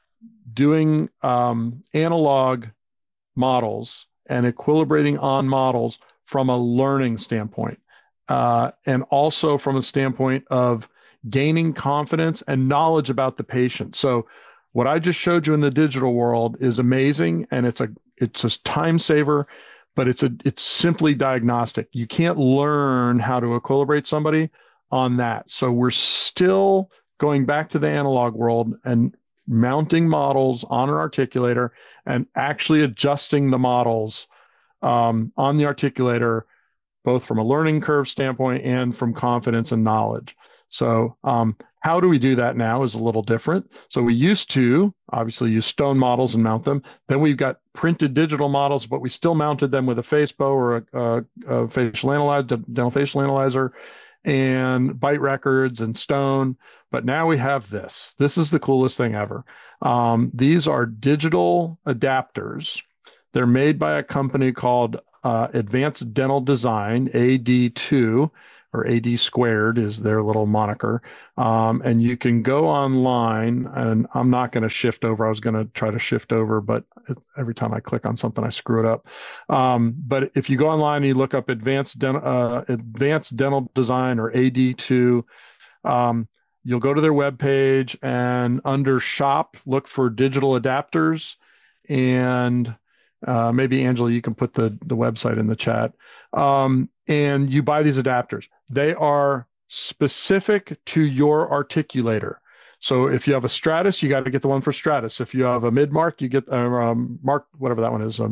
doing analog models and equilibrating on models from a learning standpoint, and also from a standpoint of gaining confidence and knowledge about the patient. So what I just showed you in the digital world is amazing, and it's a time saver, but it's simply diagnostic. You can't learn how to equilibrate somebody on that. So we're still going back to the analog world and mounting models on an articulator and actually adjusting the models on the articulator, both from a learning curve standpoint and from confidence and knowledge. So how do we do that now is a little different. So we used to obviously use stone models and mount them. Then we've got printed digital models, but we still mounted them with a FaceBow or a facial analyzer, dental facial analyzer, and bite records and stone. But now we have this. This is the coolest thing ever. These are digital adapters. They're made by a company called Advanced Dental Design, AD2, or AD squared is their little moniker. And you can go online, and I'm not going to shift over. I was going to try to shift over, but every time I click on something, I screw it up. But if you go online and you look up Advanced Dental Design, or AD2, you'll go to their webpage, and under shop, look for digital adapters. And maybe Angela, you can put the website in the chat. And you buy these adapters. They are specific to your articulator. So if you have a Stratus, you got to get the one for Stratus. If you have a mid-mark, you get Mark, whatever that one is, a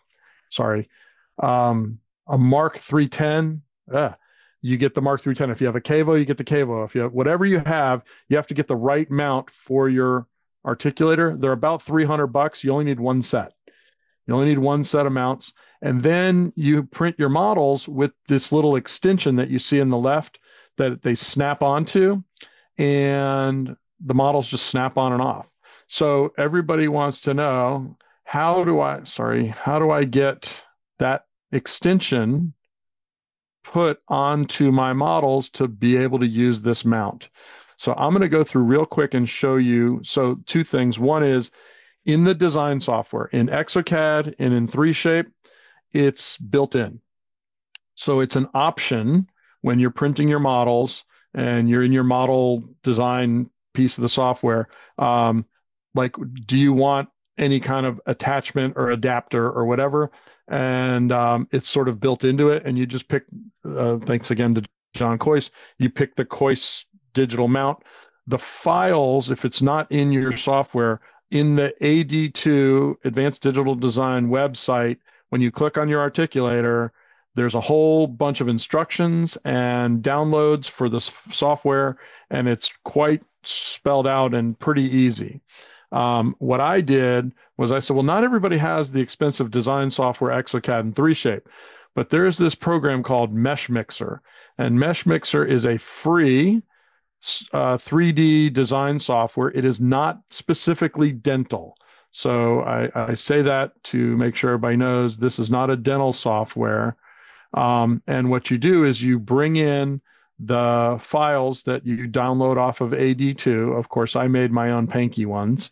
Mark 310. You get the Mark 310. If you have a Cavo, you get the Cavo. If you have whatever you have to get the right mount for your articulator. They're about $300. You only need one set. You only need one set of mounts. And then you print your models with this little extension that you see in the left that they snap onto, and the models just snap on and off. So everybody wants to know, how do I get that extension put onto my models to be able to use this mount? So I'm going to go through real quick and show you. So two things. One is in the design software, in exocad and in 3Shape, it's built in. So it's an option when you're printing your models and you're in your model design piece of the software. Like, do you want any kind of attachment or adapter or whatever? And it's sort of built into it. And you just pick, thanks again to John Kois, you pick the Kois digital mount. The files, if it's not in your software, in the AD2 Advanced Digital Design website, when you click on your articulator, there's a whole bunch of instructions and downloads for the software, and it's quite spelled out and pretty easy. What I did was I said, well, not everybody has the expensive design software exocad and 3Shape, but there's this program called Meshmixer, and Meshmixer is a free 3D design software. It is not specifically dental. So I say that to make sure everybody knows this is not a dental software. And what you do is you bring in the files that you download off of AD2. Of course, I made my own Panky ones.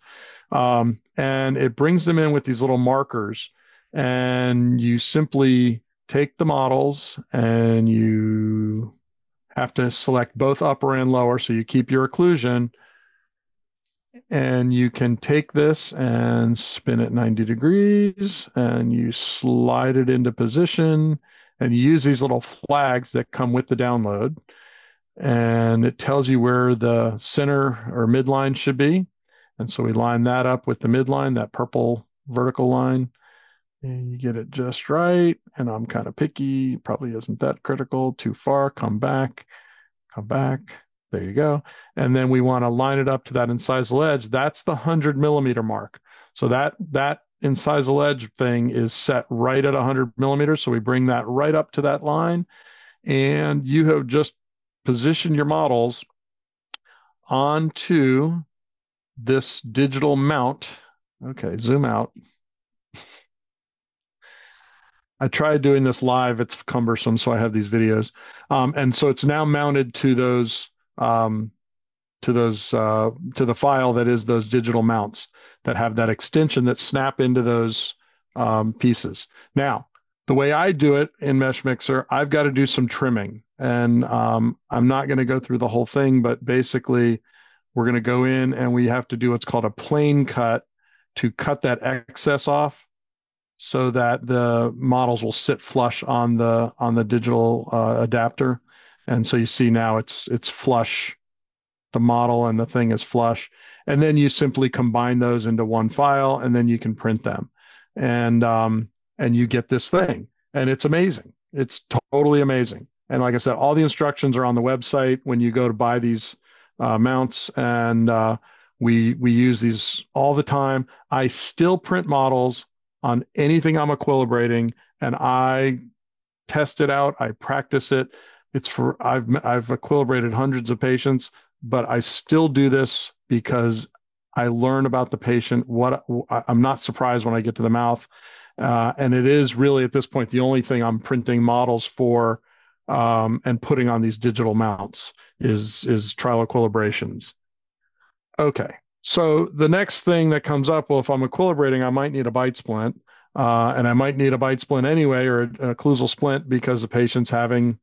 And it brings them in with these little markers. And you simply take the models and you have to select both upper and lower so you keep your occlusion. And you can take this and spin it 90 degrees and you slide it into position and you use these little flags that come with the download. And it tells you where the center or midline should be. And so we line that up with the midline, that purple vertical line. And you get it just right. And I'm kind of picky, probably isn't that critical, too far, come back. There you go. And then we want to line it up to that incisal edge. That's the 100 millimeter mark. So that incisal edge thing is set right at 100 millimeters. So we bring that right up to that line. And you have just positioned your models onto this digital mount. Okay, zoom out. I tried doing this live. It's cumbersome, so I have these videos. And so it's now mounted to those to the file that is those digital mounts that have that extension that snap into those pieces. Now, the way I do it in Meshmixer, I've got to do some trimming, and I'm not going to go through the whole thing, but basically, we're going to go in and we have to do what's called a plane cut to cut that excess off, so that the models will sit flush on the digital adapter. And so you see now it's flush, the model and the thing is flush. And then you simply combine those into one file and then you can print them. And you get this thing. And it's amazing. It's totally amazing. And like I said, all the instructions are on the website when you go to buy these mounts. And we use these all the time. I still print models on anything I'm equilibrating, and I test it out. I practice it. I've equilibrated hundreds of patients, but I still do this because I learn about the patient. I'm not surprised when I get to the mouth, and it is really at this point the only thing I'm printing models for and putting on these digital mounts is trial equilibrations. Okay. So the next thing that comes up, well, if I'm equilibrating, I might need a bite splint, and I might need a bite splint anyway, or an occlusal splint because the patient's having,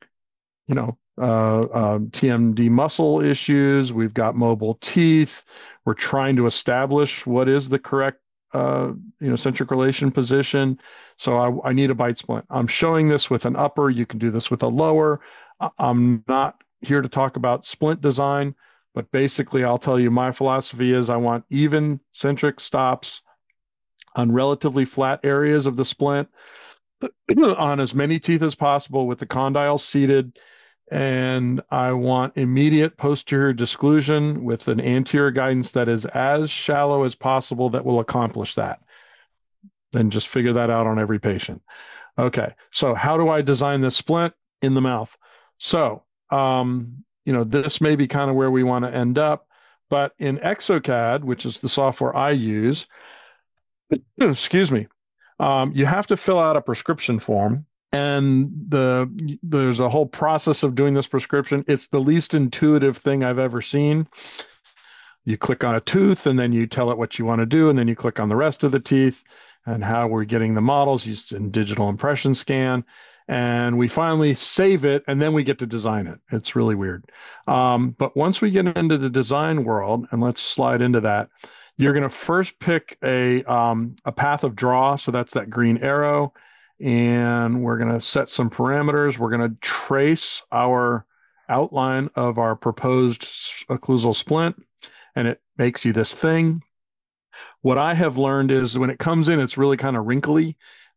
TMD muscle issues. We've got mobile teeth. We're trying to establish what is the correct, centric relation position. So I need a bite splint. I'm showing this with an upper. You can do this with a lower. I'm not here to talk about splint design. But basically, I'll tell you my philosophy is I want even centric stops on relatively flat areas of the splint on as many teeth as possible with the condyles seated. And I want immediate posterior disclusion with an anterior guidance that is as shallow as possible that will accomplish that. Then just figure that out on every patient. Okay, so how do I design this splint in the mouth? So, this may be kind of where we want to end up, but in exocad, which is the software I use, excuse me, you have to fill out a prescription form, And there's a whole process of doing this prescription. It's the least intuitive thing I've ever seen. You click on a tooth and then you tell it what you want to do, and then you click on the rest of the teeth and how we're getting the models used in digital impression scan. And we finally save it, and then we get to design it. It's really weird. But once we get into the design world, and let's slide into that, you're going to first pick a path of draw. So that's that green arrow. And we're going to set some parameters. We're going to trace our outline of our proposed occlusal splint, and it makes you this thing. What I have learned is when it comes in, it's really kind of wrinkly.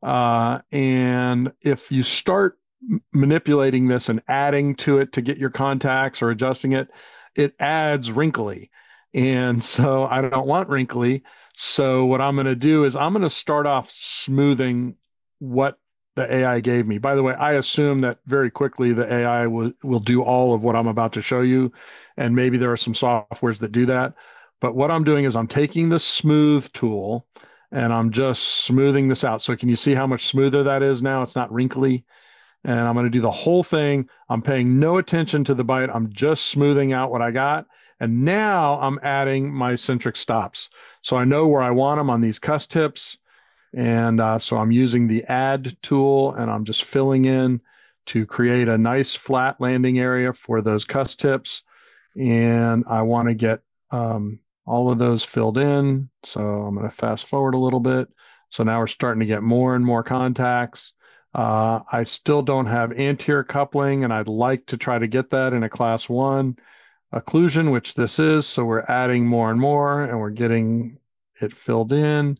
And if you start manipulating this and adding to it to get your contacts or adjusting it, it adds wrinkly. And so I don't want wrinkly. So what I'm going to do is I'm going to start off smoothing what the AI gave me. By the way, I assume that very quickly the AI will do all of what I'm about to show you. And maybe there are some softwares that do that. But what I'm doing is I'm taking the smooth tool and I'm just smoothing this out. So can you see how much smoother that is now? It's not wrinkly. And I'm going to do the whole thing. I'm paying no attention to the bite. I'm just smoothing out what I got. And now I'm adding my centric stops. So I know where I want them on these cuss tips. And so I'm using the add tool and I'm just filling in to create a nice flat landing area for those cuss tips. And I want to get all of those filled in. So I'm going to fast forward a little bit. So now we're starting to get more and more contacts. I still don't have anterior coupling, and I'd like to try to get that in a class 1 occlusion, which this is. So we're adding more and more, and we're getting it filled in.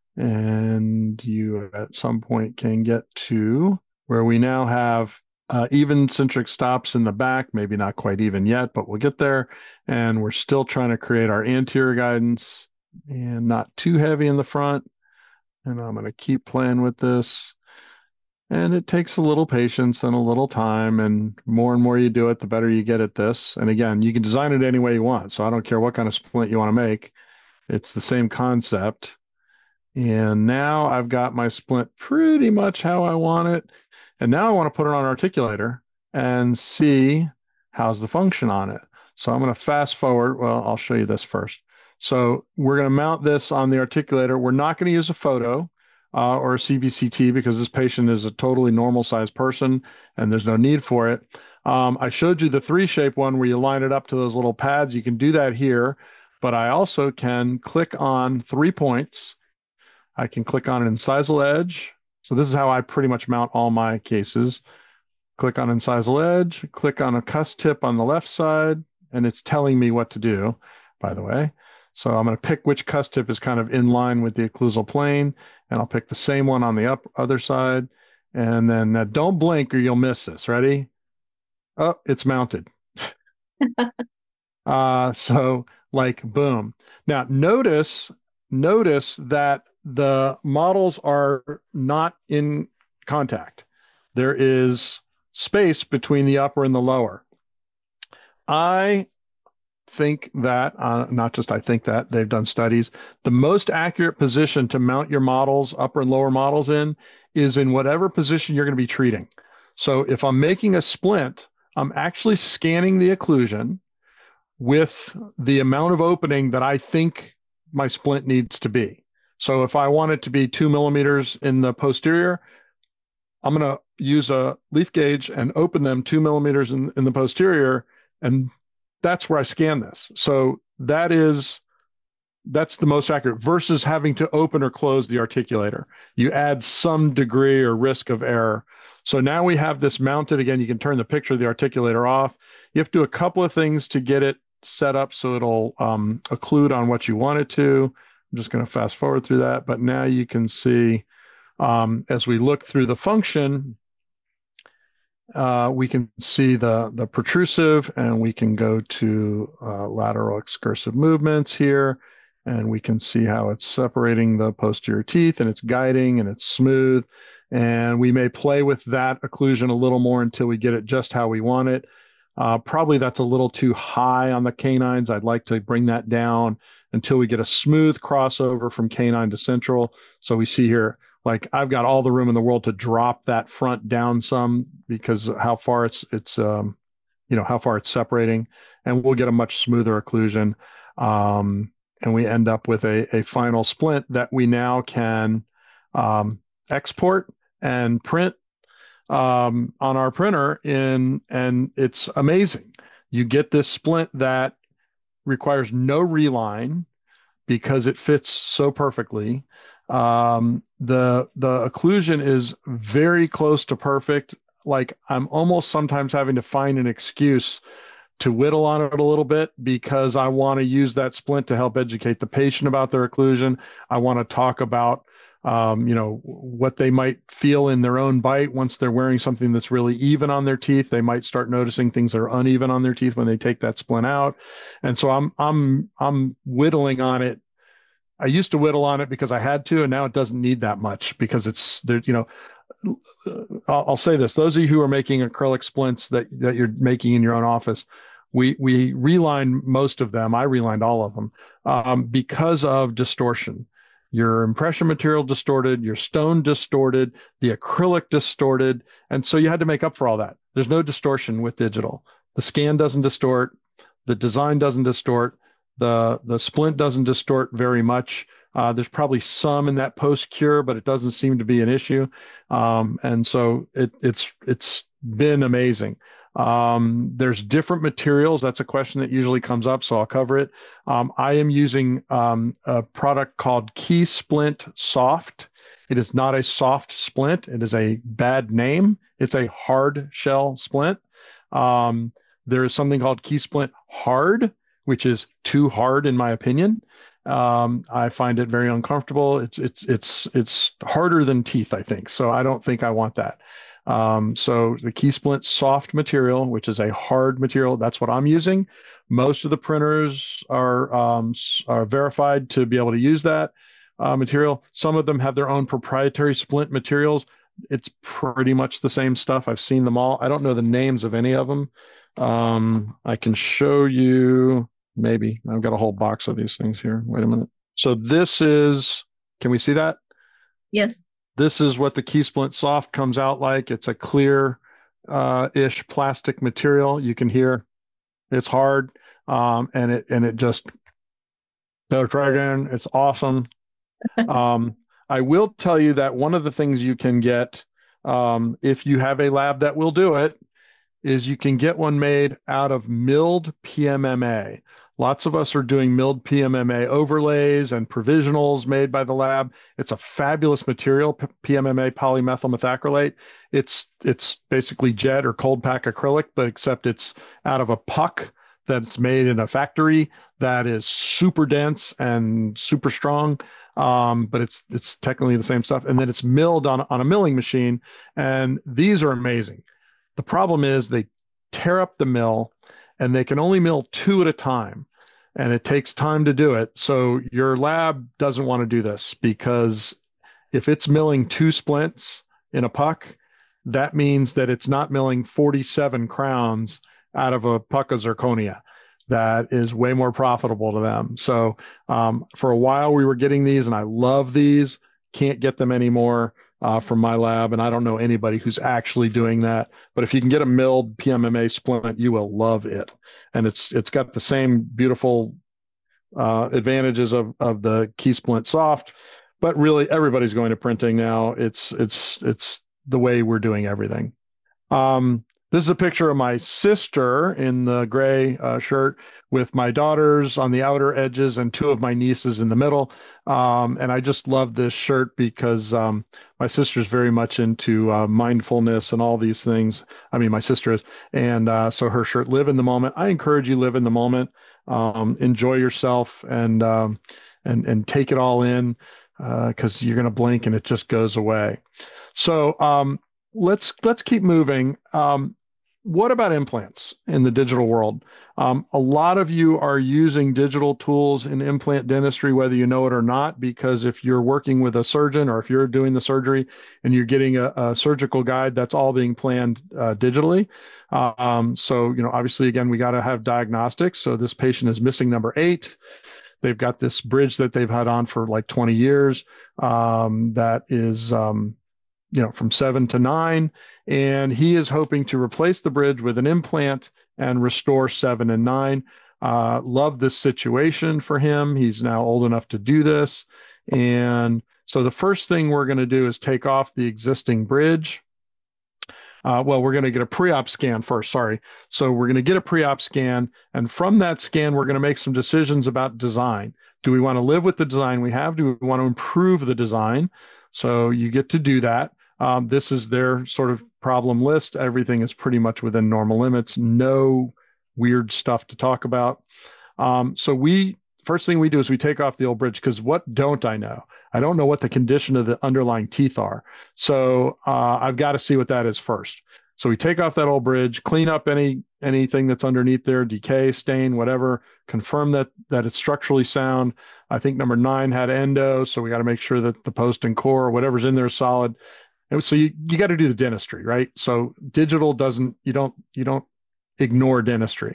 And you at some point can get to where we now have even centric stops in the back, maybe not quite even yet, but we'll get there. And we're still trying to create our anterior guidance and not too heavy in the front. And I'm going to keep playing with this. And it takes a little patience and a little time, and more you do it, the better you get at this. And again, you can design it any way you want. So I don't care what kind of splint you want to make. It's the same concept. And now I've got my splint pretty much how I want it. And now I want to put it on an articulator and see how's the function on it. So I'm going to fast forward. Well, I'll show you this first. So we're going to mount this on the articulator. We're not going to use a photo or a CBCT because this patient is a totally normal sized person and there's no need for it. I showed you the 3-shape one where you line it up to those little pads. You can do that here, but I also can click on 3 points. I can click on an incisal edge. So this is how I pretty much mount all my cases. Click on incisal edge, click on a cuss tip on the left side, and it's telling me what to do, by the way. So I'm going to pick which cuss tip is kind of in line with the occlusal plane, and I'll pick the same one on the other side. And then don't blink or you'll miss this. Ready? Oh, it's mounted. So like, boom. Now notice that the models are not in contact. There is space between the upper and the lower. I think that, not just I think that, they've done studies, the most accurate position to mount your models, upper and lower models in, is in whatever position you're going to be treating. So if I'm making a splint, I'm actually scanning the occlusion with the amount of opening that I think my splint needs to be. So if I want it to be 2 millimeters in the posterior, I'm going to use a leaf gauge and open them 2 millimeters in the posterior, and that's where I scan this. So that's the most accurate versus having to open or close the articulator. You add some degree or risk of error. So now we have this mounted. Again, you can turn the picture of the articulator off. You have to do a couple of things to get it set up so it'll occlude on what you want it to. I'm just going to fast forward through that. But now you can see as we look through the function, we can see the protrusive, and we can go to lateral excursive movements here, and we can see how it's separating the posterior teeth, and it's guiding, and it's smooth. And we may play with that occlusion a little more until we get it just how we want it. Probably that's a little too high on the canines. I'd like to bring that down until we get a smooth crossover from canine to central. So we see here, Like I've got all the room in the world to drop that front down some because how far how far it's separating, and we'll get a much smoother occlusion. And we end up with a final splint that we now can export and print on our printer and it's amazing. You get this splint that requires no reline because it fits so perfectly. The occlusion is very close to perfect. Like I'm almost sometimes having to find an excuse to whittle on it a little bit because I want to use that splint to help educate the patient about their occlusion. I want to talk about what they might feel in their own bite once they're wearing something that's really even on their teeth. They might start noticing things that are uneven on their teeth when they take that splint out. And so I'm whittling on it. I used to whittle on it because I had to, and now it doesn't need that much because it's there. I'll say this: those of you who are making acrylic splints that you're making in your own office, we reline most of them. I relined all of them because of distortion. Your impression material distorted, your stone distorted, the acrylic distorted, and so you had to make up for all that. There's no distortion with digital. The scan doesn't distort, the design doesn't distort, the splint doesn't distort very much. There's probably some in that post cure, but it doesn't seem to be an issue, and so it's been amazing. There's different materials. That's a question that usually comes up, so I'll cover it. I am using a product called Key Splint Soft. It is not a soft splint. It is a bad name. It's a hard shell splint. There is something called Key Splint Hard, which is too hard in my opinion. I find it very uncomfortable. It's harder than teeth, I think. So I don't think I want that. So the Key Splint Soft material, which is a hard material, that's what I'm using. Most of the printers are verified to be able to use that material. Some of them have their own proprietary splint materials. It's pretty much the same stuff. I've seen them all. I don't know the names of any of them. I can show you, maybe. I've got a whole box of these things here. Wait a minute. So this is, can we see that? Yes. This is what the Key Splint Soft comes out like. It's a clear-ish plastic material. You can hear it's hard, and it just, no, try again. It's awesome. I will tell you that one of the things you can get, if you have a lab that will do it, is you can get one made out of milled PMMA. Lots of us are doing milled PMMA overlays and provisionals made by the lab. It's a fabulous material, PMMA, polymethyl methacrylate. It's basically jet or cold pack acrylic, but except it's out of a puck that's made in a factory that is super dense and super strong. But it's technically the same stuff. And then it's milled on a milling machine. And these are amazing. The problem is they tear up the mill and they can only mill 2 at a time. And it takes time to do it. So your lab doesn't want to do this because if it's milling 2 splints in a puck, that means that it's not milling 47 crowns out of a puck of zirconia. That is way more profitable to them. So for a while we were getting these and I love these, can't get them anymore. From my lab, and I don't know anybody who's actually doing that. But if you can get a milled PMMA splint, you will love it, and it's got the same beautiful advantages of the Key Splint Soft. But really, everybody's going to printing now. It's the way we're doing everything. This is a picture of my sister in the gray shirt with my daughters on the outer edges and 2 of my nieces in the middle. And I just love this shirt because my sister's very much into mindfulness and all these things. I mean, my sister is. And so her shirt, live in the moment. I encourage you, live in the moment, enjoy yourself and take it all in because you're going to blink and it just goes away. So let's keep moving. What about implants in the digital world? A lot of you are using digital tools in implant dentistry, whether you know it or not, because if you're working with a surgeon or if you're doing the surgery and you're getting a surgical guide, that's all being planned digitally. So, obviously, again, we got to have diagnostics. So this patient is missing number 8. They've got this bridge that they've had on for like 20 years that is, from 7 to 9. And he is hoping to replace the bridge with an implant and restore 7 and 9. Love this situation for him. He's now old enough to do this. And so the first thing we're going to do is take off the existing bridge. We're going to get a pre-op scan first, sorry. So we're going to get a pre-op scan, and from that scan, we're going to make some decisions about design. Do we want to live with the design we have? Do we want to improve the design? So you get to do that. This is their sort of problem list. Everything is pretty much within normal limits. No weird stuff to talk about. First thing we do is we take off the old bridge, because what don't I know? I don't know what the condition of the underlying teeth are. So I've got to see what that is first. So we take off that old bridge, clean up anything that's underneath there, decay, stain, whatever, confirm that it's structurally sound. I think number 9 had endo, so we got to make sure that the post and core, whatever's in there, is solid. And so you got to do the dentistry, right? So digital you don't ignore dentistry.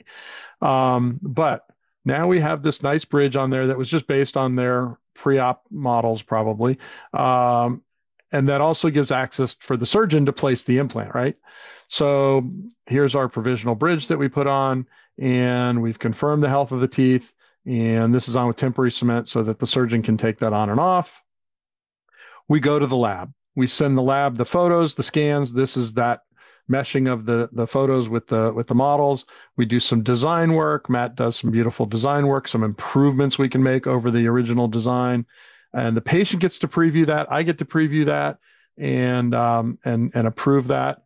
But now we have this nice bridge on there that was just based on their pre-op models, probably. And that also gives access for the surgeon to place the implant, right? So here's our provisional bridge that we put on, and we've confirmed the health of the teeth. And this is on with temporary cement so that the surgeon can take that on and off. We go to the lab. We send the lab the photos, the scans. This is that meshing of the photos with the models. We do some design work. Matt does some beautiful design work, some improvements we can make over the original design. And the patient gets to preview that. I get to preview that and approve that.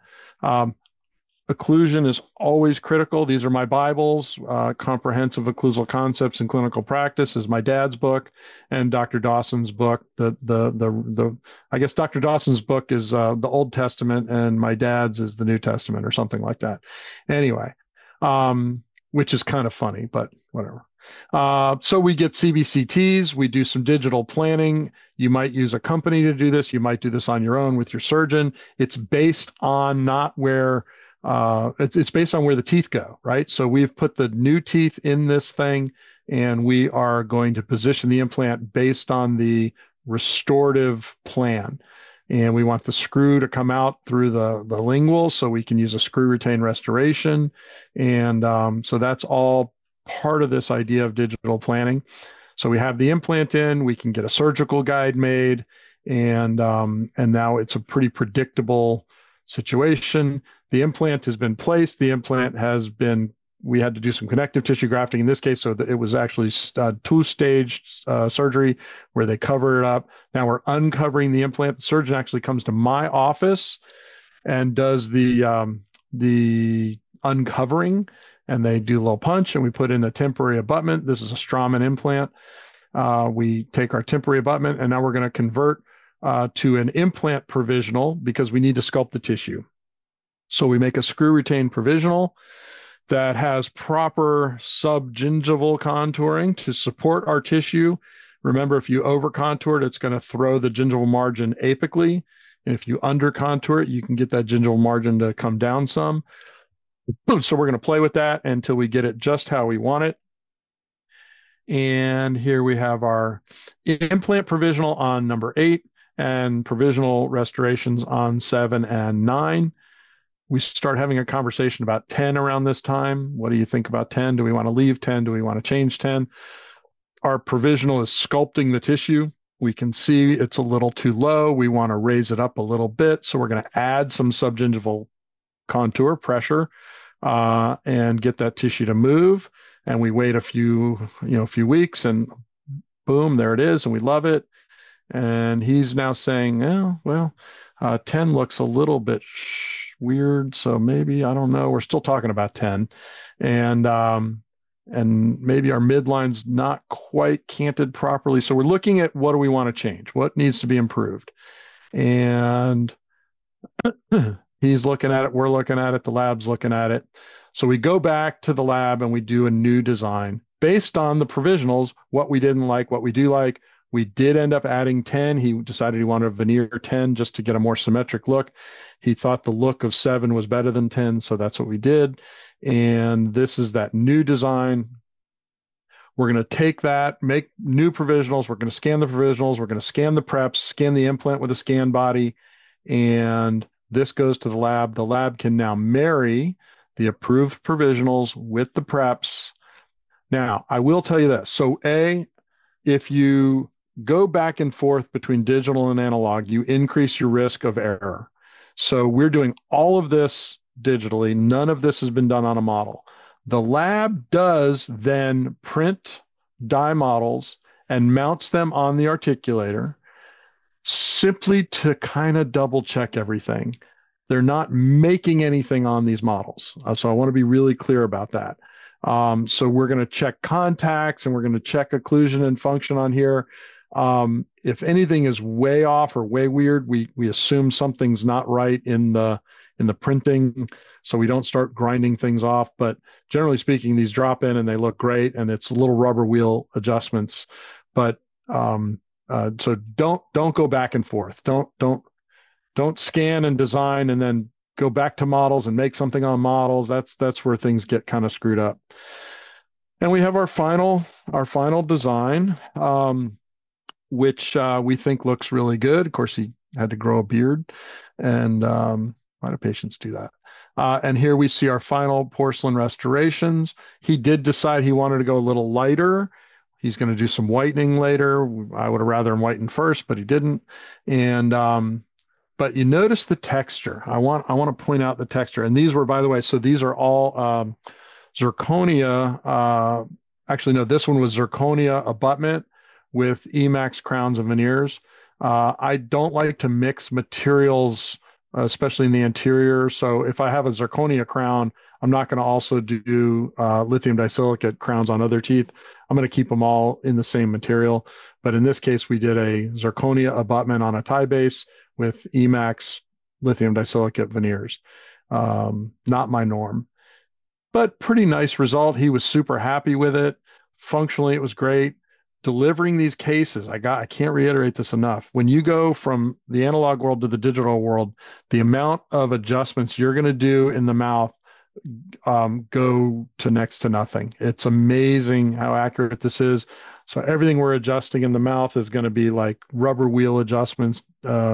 Occlusion is always critical. These are my Bibles. Comprehensive Occlusal Concepts in Clinical Practice is my dad's book, and Dr. Dawson's book. I guess Dr. Dawson's book is the Old Testament, and my dad's is the New Testament, or something like that. Anyway, which is kind of funny, but whatever. So we get CBCTs. We do some digital planning. You might use a company to do this. You might do this on your own with your surgeon. It's based on not where. It's based on where the teeth go, right? So we've put the new teeth in this thing, and we are going to position the implant based on the restorative plan. And we want the screw to come out through the lingual, so we can use a screw retain restoration. And so that's all part of this idea of digital planning. So we have the implant in, we can get a surgical guide made, and now it's a pretty predictable situation. The implant has been placed. The implant we had to do some connective tissue grafting in this case, so that it was actually 2-stage surgery where they cover it up. Now we're uncovering the implant. The surgeon actually comes to my office and does the uncovering, and they do a little punch, and we put in a temporary abutment. This is a Straumann implant. We take our temporary abutment, and now we're going to convert to an implant provisional, because we need to sculpt the tissue. So we make a screw retain provisional that has proper subgingival contouring to support our tissue. Remember, if you over contour it, it's going to throw the gingival margin apically. And if you under contour it, you can get that gingival margin to come down some. So we're going to play with that until we get it just how we want it. And here we have our implant provisional on number 8 and provisional restorations on 7 and 9. We start having a conversation about 10 around this time. What do you think about 10? Do we want to leave 10? Do we want to change 10? Our provisional is sculpting the tissue. We can see it's a little too low. We want to raise it up a little bit. So we're going to add some subgingival contour pressure and get that tissue to move. And we wait a few weeks, and boom, there it is. And we love it. And he's now saying, 10 looks a little bit weird. So maybe, I don't know. We're still talking about 10. And maybe our midline's not quite canted properly. So we're looking at, what do we want to change? What needs to be improved? And he's looking at it. We're looking at it. The lab's looking at it. So we go back to the lab and we do a new design based on the provisionals, what we didn't like, what we do like. We did end up adding 10. He decided he wanted a veneer 10 just to get a more symmetric look. He thought the look of 7 was better than 10, so that's what we did. And this is that new design. We're going to take that, make new provisionals. We're going to scan the provisionals. We're going to scan the preps, scan the implant with a scan body, and this goes to the lab. The lab can now marry the approved provisionals with the preps. Now, I will tell you this. So, if you go back and forth between digital and analog, you increase your risk of error. So we're doing all of this digitally. None of this has been done on a model. The lab does then print die models and mounts them on the articulator simply to kind of double check everything. They're not making anything on these models. So I want to be really clear about that. So we're going to check contacts and we're going to check occlusion and function on here. If anything is way off or way weird, we assume something's not right in the printing, so we don't start grinding things off. But generally speaking, these drop in and they look great, and it's little rubber wheel adjustments. But so don't go back and forth. Don't scan and design and then go back to models and make something on models. That's where things get kind of screwed up. And we have our final design, which we think looks really good. Of course, he had to grow a beard, and why do patients do that? And here we see our final porcelain restorations. He did decide he wanted to go a little lighter. He's going to do some whitening later. I would have rather him whiten first, but he didn't. And but you notice the texture. I want to point out the texture. And these were, by the way, so these are all zirconia. Actually, no, this one was zirconia abutment with Emax crowns and veneers. I don't like to mix materials, especially in the anterior. So if I have a zirconia crown, I'm not going to also do lithium disilicate crowns on other teeth. I'm going to keep them all in the same material. But in this case, we did a zirconia abutment on a tie base with Emax lithium disilicate veneers. Not my norm, but pretty nice result. He was super happy with it. Functionally, it was great. Delivering these cases, I can't reiterate this enough. When you go from the analog world to the digital world, the amount of adjustments you're going to do in the mouth go to next to nothing. It's amazing how accurate this is. So everything we're adjusting in the mouth is going to be like rubber wheel adjustments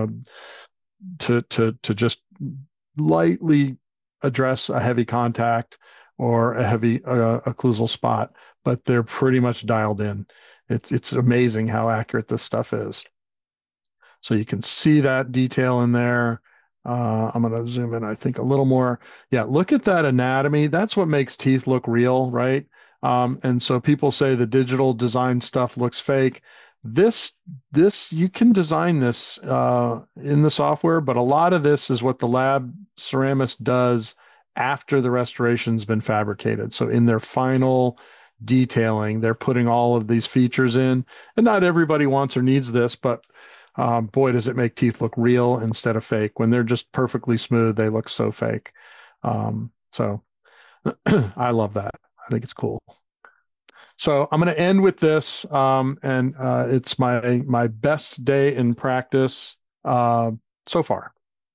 to just lightly address a heavy contact or a heavy occlusal spot, but they're pretty much dialed in. It's amazing how accurate this stuff is. So you can see that detail in there. I'm going to zoom in, I think, a little more. Yeah, look at that anatomy. That's what makes teeth look real, right? And so people say the digital design stuff looks fake. This you can design this in the software, but a lot of this is what the lab ceramist does after the restoration's been fabricated. So in their final detailing, they're putting all of these features in, and not everybody wants or needs this, but boy, does it make teeth look real instead of fake. When they're just perfectly smooth, they look so fake. So I love that. I think it's cool. So I'm going to end with this, and it's my best day in practice so far.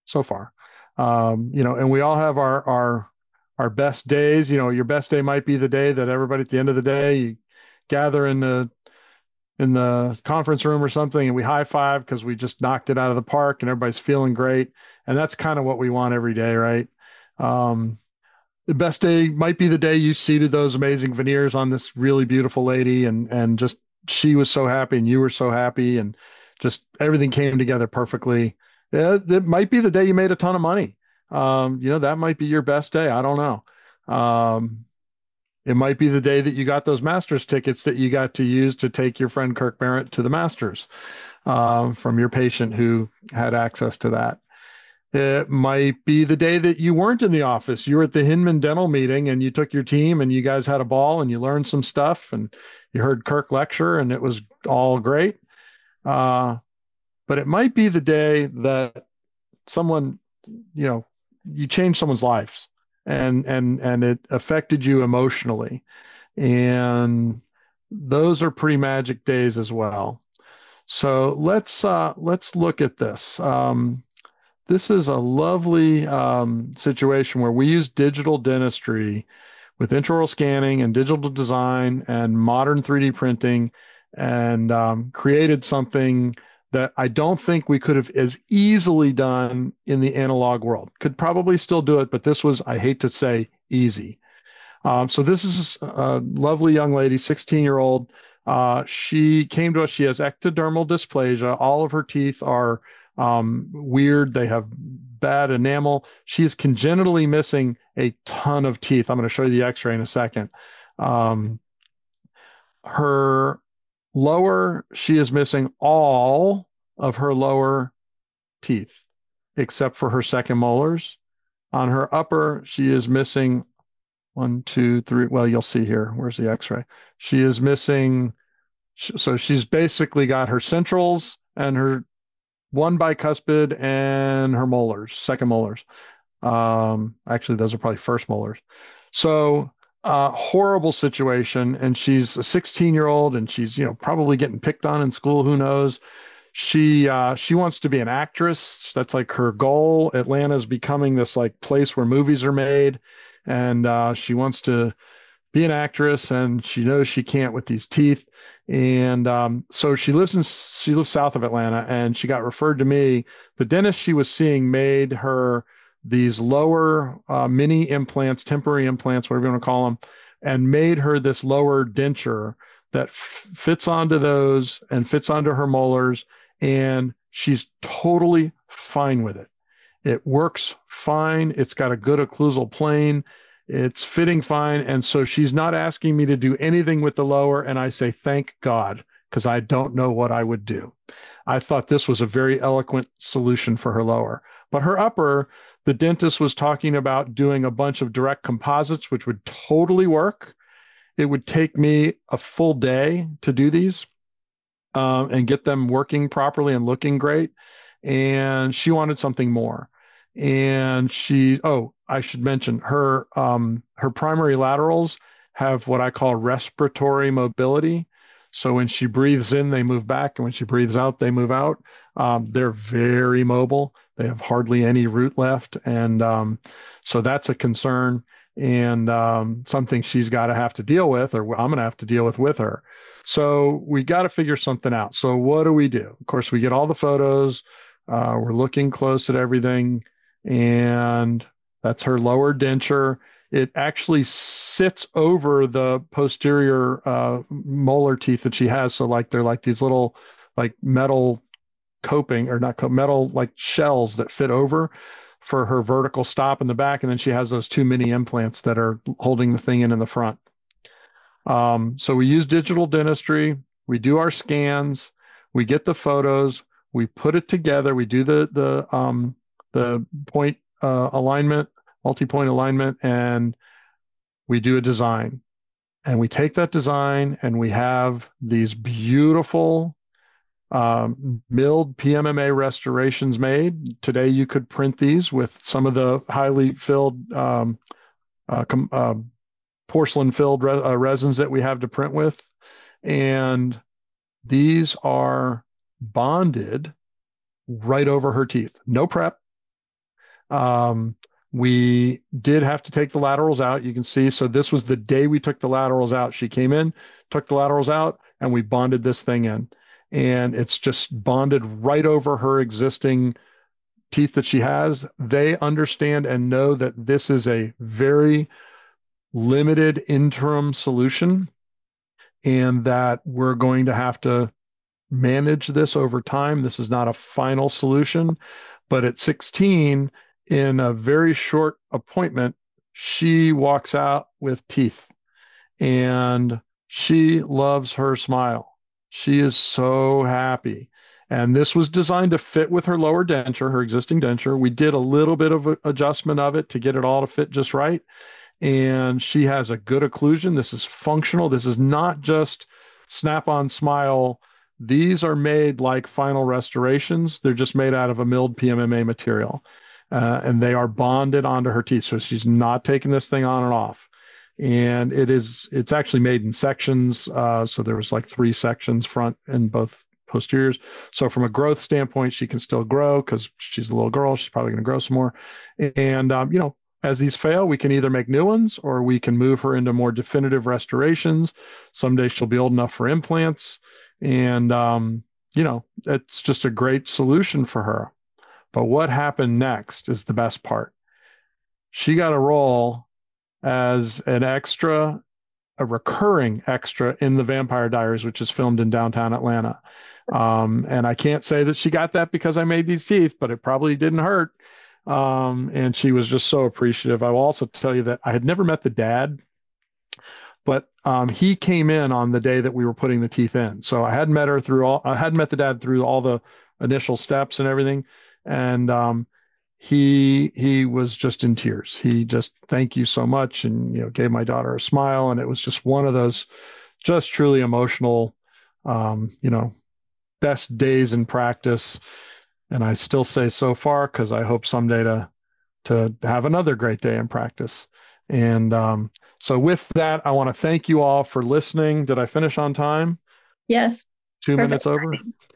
And we all have our best days. Your best day might be the day that everybody at the end of the day you gather in the conference room or something and we high five because we just knocked it out of the park and everybody's feeling great. And that's kind of what we want every day, right? The best day might be the day you seated those amazing veneers on this really beautiful lady and just she was so happy and you were so happy and just everything came together perfectly. Yeah, it might be the day you made a ton of money. That might be your best day. I don't know. It might be the day that you got those Masters tickets that you got to use to take your friend Kirk Barrett to the Masters from your patient who had access to that. It might be the day that you weren't in the office. You were at the Hinman Dental meeting and you took your team and you guys had a ball and you learned some stuff and you heard Kirk lecture and it was all great. But it might be the day that someone, you changed someone's lives and it affected you emotionally. And those are pretty magic days as well. So let's look at this. This is a lovely situation where we use digital dentistry with intraoral scanning and digital design and modern 3D printing, and created something that I don't think we could have as easily done in the analog world. Could probably still do it, but this was, I hate to say, easy. So this is a lovely young lady, 16-year-old. She came to us. She has ectodermal dysplasia. All of her teeth are weird. They have bad enamel. She is congenitally missing a ton of teeth. I'm going to show you the x-ray in a second. Her lower, she is missing all of her lower teeth except for her second molars. On her upper, she is missing 1, 2, 3. Well, you'll see here. Where's the x-ray? She is missing. So she's basically got her centrals and her one bicuspid and her molars, second molars. Actually, those are probably first molars. So horrible situation. And she's a 16-year-old, and she's, probably getting picked on in school. Who knows? She wants to be an actress. That's like her goal. Atlanta is becoming this like place where movies are made, and she wants to be an actress, and she knows she can't with these teeth. And so she lives south of Atlanta, and she got referred to me. The dentist she was seeing made her these lower mini implants, temporary implants, whatever you want to call them, and made her this lower denture that fits onto those and fits onto her molars, and she's totally fine with it. It works fine. It's got a good occlusal plane. It's fitting fine. And so she's not asking me to do anything with the lower. And I say, thank God, because I don't know what I would do. I thought this was a very eloquent solution for her lower. But her upper, the dentist was talking about doing a bunch of direct composites, which would totally work. It would take me a full day to do these and get them working properly and looking great. And she wanted something more. And I should mention her primary laterals have what I call respiratory mobility. So when she breathes in, they move back, and when she breathes out, they move out. They're very mobile. They have hardly any root left, and so that's a concern, and something she's got to have to deal with, or I'm going to have to deal with her. So we got to figure something out. So what do? Of course, we get all the photos. We're looking close at everything. And that's her lower denture. It actually sits over the posterior molar teeth that she has. So like they're like these little like metal coping, or not metal like shells that fit over for her vertical stop in the back. And then she has those 2 mini implants that are holding the thing in the front. So we use digital dentistry. We do our scans. We get the photos. We put it together. We do the point alignment, multi-point alignment, and we do a design. And we take that design, and we have these beautiful milled PMMA restorations made. Today, you could print these with some of the highly filled porcelain-filled resins that we have to print with. And these are bonded right over her teeth. No prep. We did have to take the laterals out. You can see, so this was the day we took the laterals out. She came in, took the laterals out, and we bonded this thing in. And it's just bonded right over her existing teeth that she has. They understand and know that this is a very limited interim solution, and that we're going to have to manage this over time. This is not a final solution, but at 16, in a very short appointment, she walks out with teeth, and she loves her smile. She is so happy. And this was designed to fit with her lower denture, her existing denture. We did a little bit of adjustment of it to get it all to fit just right. And she has a good occlusion. This is functional. This is not just snap-on smile. These are made like final restorations. They're just made out of a milled PMMA material. And they are bonded onto her teeth. So she's not taking this thing on and off. And it's actually made in sections. So there was like 3 sections, front and both posteriors. So from a growth standpoint, she can still grow because she's a little girl. She's probably going to grow some more. And, as these fail, we can either make new ones or we can move her into more definitive restorations. Someday she'll be old enough for implants. And, it's just a great solution for her. But what happened next is the best part. She got a role as a recurring extra in The Vampire Diaries, which is filmed in downtown Atlanta. And I can't say that she got that because I made these teeth, but it probably didn't hurt. And she was just so appreciative. I will also tell you that I had never met the dad, but he came in on the day that we were putting the teeth in. So I hadn't met the dad through all the initial steps and everything. And he was just in tears. He just, thank you so much, and gave my daughter a smile, and it was just one of those just truly emotional, best days in practice. And I still say so far because I hope someday to have another great day in practice. And so with that, I want to thank you all for listening. Did I finish on time? Yes. 2 minutes over.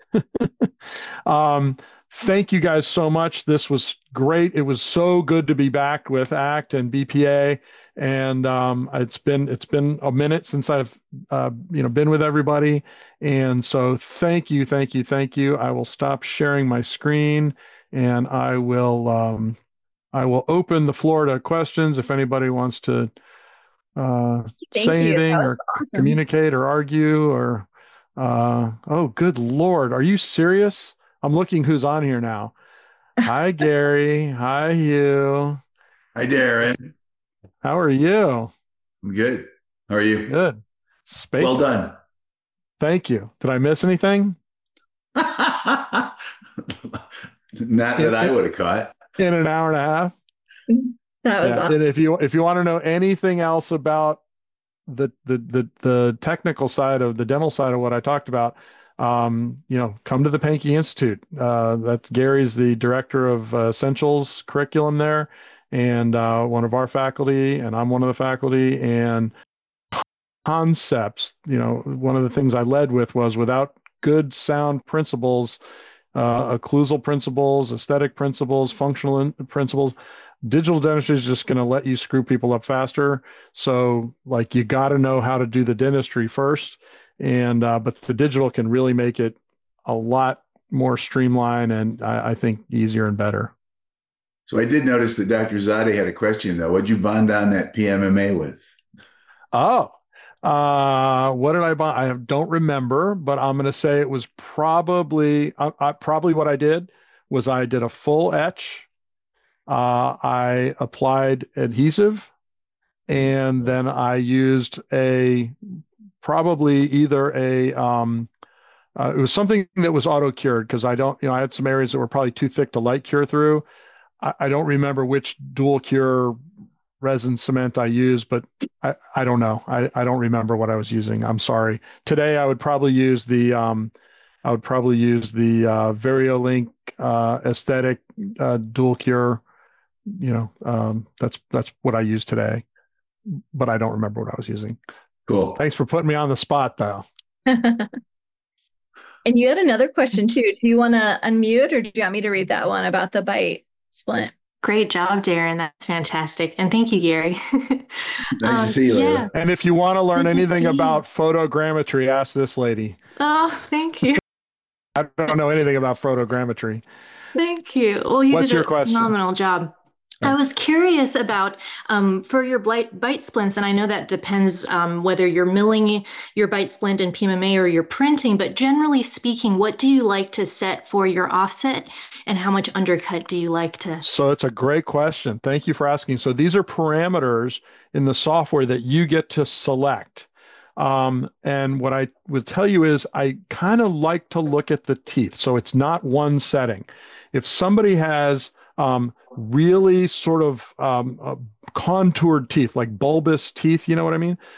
Thank you guys so much. This was great. It was so good to be back with ACT and BPA. And it's been a minute since I've been with everybody. And so thank you. I will stop sharing my screen, and I will open the floor to questions if anybody wants to say anything or awesome. Communicate or argue or oh, good Lord. Are you serious? I'm looking who's on here now. Hi, Gary. Hi, Hugh. Hi, Darren. How are you? I'm good. How are you? Good. Space. Well done. Thank you. Did I miss anything? Not that I would have caught. In an hour and a half? That was awesome. And if you want to know anything else about the technical side of the dental side of what I talked about, come to the Pankey Institute. That's Gary's the director of Essentials curriculum there, and one of our faculty, and I'm one of the faculty. And concepts, one of the things I led with was without good sound principles, occlusal principles, aesthetic principles, functional principles, digital dentistry is just going to let you screw people up faster. So you got to know how to do the dentistry first. And but the digital can really make it a lot more streamlined and I think easier and better. So I did notice that Dr. Zade had a question though. What'd you bond on that PMMA with? Oh, what did I bond? I don't remember, but I'm going to say it was probably what I did was I did a full etch. I applied adhesive, and then I used it was something that was auto cured because I had some areas that were probably too thick to light cure through. I don't remember which dual cure resin cement I used, but I don't know. I don't remember what I was using. I'm sorry. Today I would probably use the Variolink aesthetic dual cure. That's what I use today, but I don't remember what I was using. Cool. Thanks for putting me on the spot, though. And you had another question too. Do you want to unmute, or do you want me to read that one about the bite splint? Great job, Darren. That's fantastic. And thank you, Gary. Nice to see you, Layla. Yeah. And if you want to learn anything about photogrammetry, ask this lady. Oh, thank you. I don't know anything about photogrammetry. Thank you. Well, you What's did your a question? phenomenal job. I was curious about for your bite splints, and I know that depends whether you're milling your bite splint in PMMA or you're printing, but generally speaking, what do you like to set for your offset, and how much undercut do you like to? So it's a great question. Thank you for asking. So these are parameters in the software that you get to select. And what I would tell you is I kind of like to look at the teeth. So it's not one setting. If somebody has really sort of contoured teeth, like bulbous teeth, you know what I mean?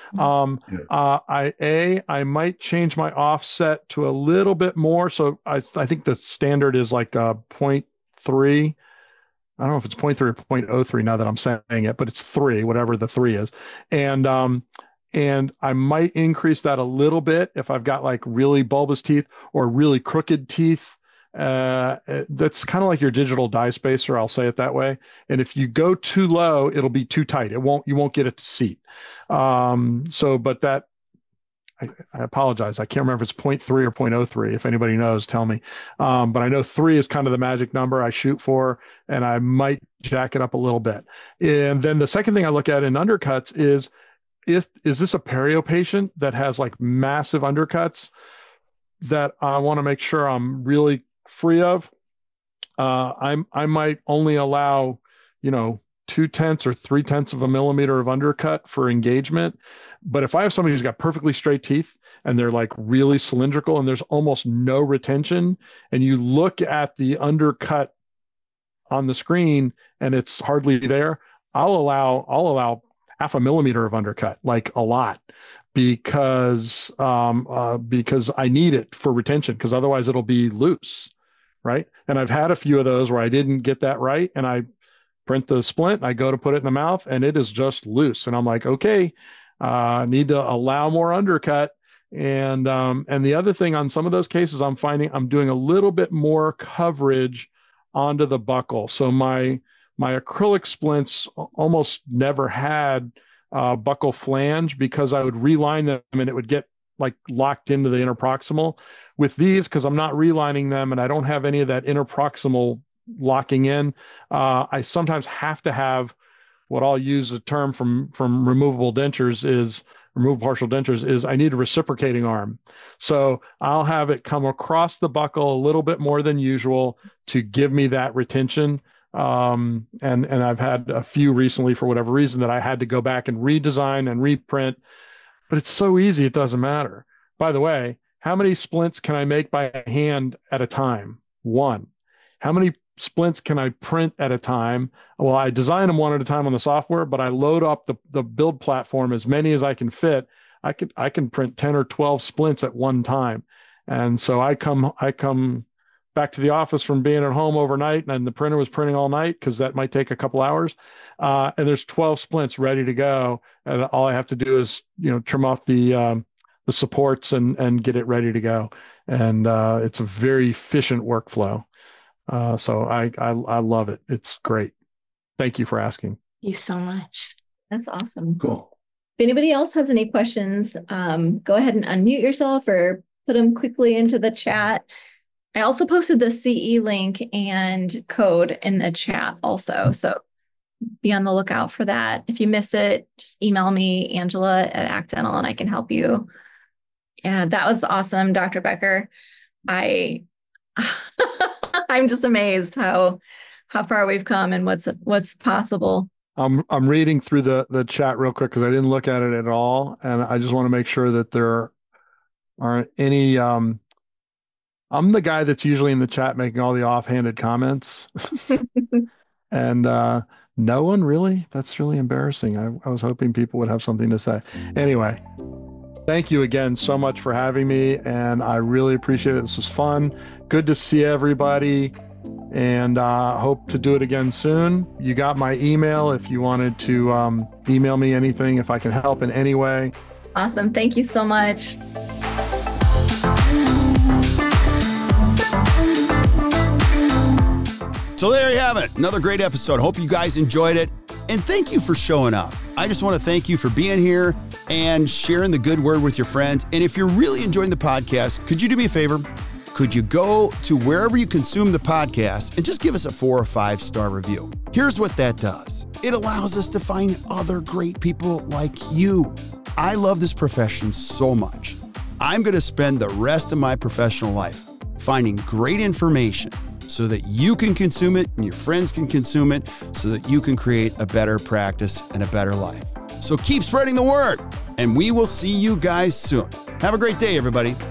I might change my offset to a little bit more. So I think the standard is like 0.3. I don't know if it's 0.3 or 0.03 now that I'm saying it, but it's 3, whatever the 3 is. And I might increase that a little bit if I've got like really bulbous teeth or really crooked teeth That's kind of like your digital dye spacer, I'll say it that way. And if you go too low, it'll be too tight. You won't get it to seat. But that, I apologize. I can't remember if it's 0.3 or 0.03. If anybody knows, tell me. But I know 3 is kind of the magic number I shoot for, and I might jack it up a little bit. And then the second thing I look at in undercuts is this a perio patient that has like massive undercuts that I want to make sure I'm really free of? I might only allow, 0.2 or 0.3 of a millimeter of undercut for engagement. But if I have somebody who's got perfectly straight teeth and they're like really cylindrical and there's almost no retention, and you look at the undercut on the screen and it's hardly there, I'll allow 0.5 millimeter of undercut, like a lot, because I need it for retention, because otherwise it'll be loose, right? And I've had a few of those where I didn't get that right, and I print the splint, I go to put it in the mouth, and it is just loose, and I'm like, okay, I need to allow more undercut. And the other thing on some of those cases, I'm finding I'm doing a little bit more coverage onto the buccal. So my acrylic splints almost never had buccal flange, because I would reline them and it would get like locked into the interproximal. With these, because I'm not relining them and I don't have any of that interproximal locking in, I sometimes have to have what I'll use a term from removable partial dentures is I need a reciprocating arm. So I'll have it come across the buccal a little bit more than usual to give me that retention. And I've had a few recently, for whatever reason, that I had to go back and redesign and reprint, but it's so easy, it doesn't matter. By the way, how many splints can I make by hand at a time? 1. How many splints can I print at a time? Well, I design them one at a time on the software, but I load up the build platform as many as I can fit. I can print 10 or 12 splints at one time. And so I come back to the office from being at home overnight, and the printer was printing all night, because that might take a couple hours. And there's 12 splints ready to go. And all I have to do is, trim off the supports and get it ready to go. And it's a very efficient workflow. So I love it. It's great. Thank you for asking. Thank you so much. That's awesome. Cool. If anybody else has any questions, go ahead and unmute yourself or put them quickly into the chat. I also posted the CE link and code in the chat also. So be on the lookout for that. If you miss it, just email me, Angela at Act Dental, and I can help you. Yeah, that was awesome, Dr. Becker. I'm just amazed how far we've come and what's possible. I'm reading through the chat real quick, because I didn't look at it at all, and I just want to make sure that there aren't any. I'm the guy that's usually in the chat making all the offhanded comments, and no one really. That's really embarrassing. I was hoping people would have something to say. Anyway, thank you again so much for having me, and I really appreciate it. This was fun. Good to see everybody, and hope to do it again soon. You got my email if you wanted to email me anything, if I can help in any way. Awesome. Thank you so much. So there you have it. Another great episode. Hope you guys enjoyed it. And thank you for showing up. I just want to thank you for being here and sharing the good word with your friends. And if you're really enjoying the podcast, could you do me a favor? Could you go to wherever you consume the podcast and just give us a 4 or 5 star review? Here's what that does. It allows us to find other great people like you. I love this profession so much. I'm going to spend the rest of my professional life finding great information so that you can consume it and your friends can consume it, so that you can create a better practice and a better life. So keep spreading the word, and we will see you guys soon. Have a great day, everybody.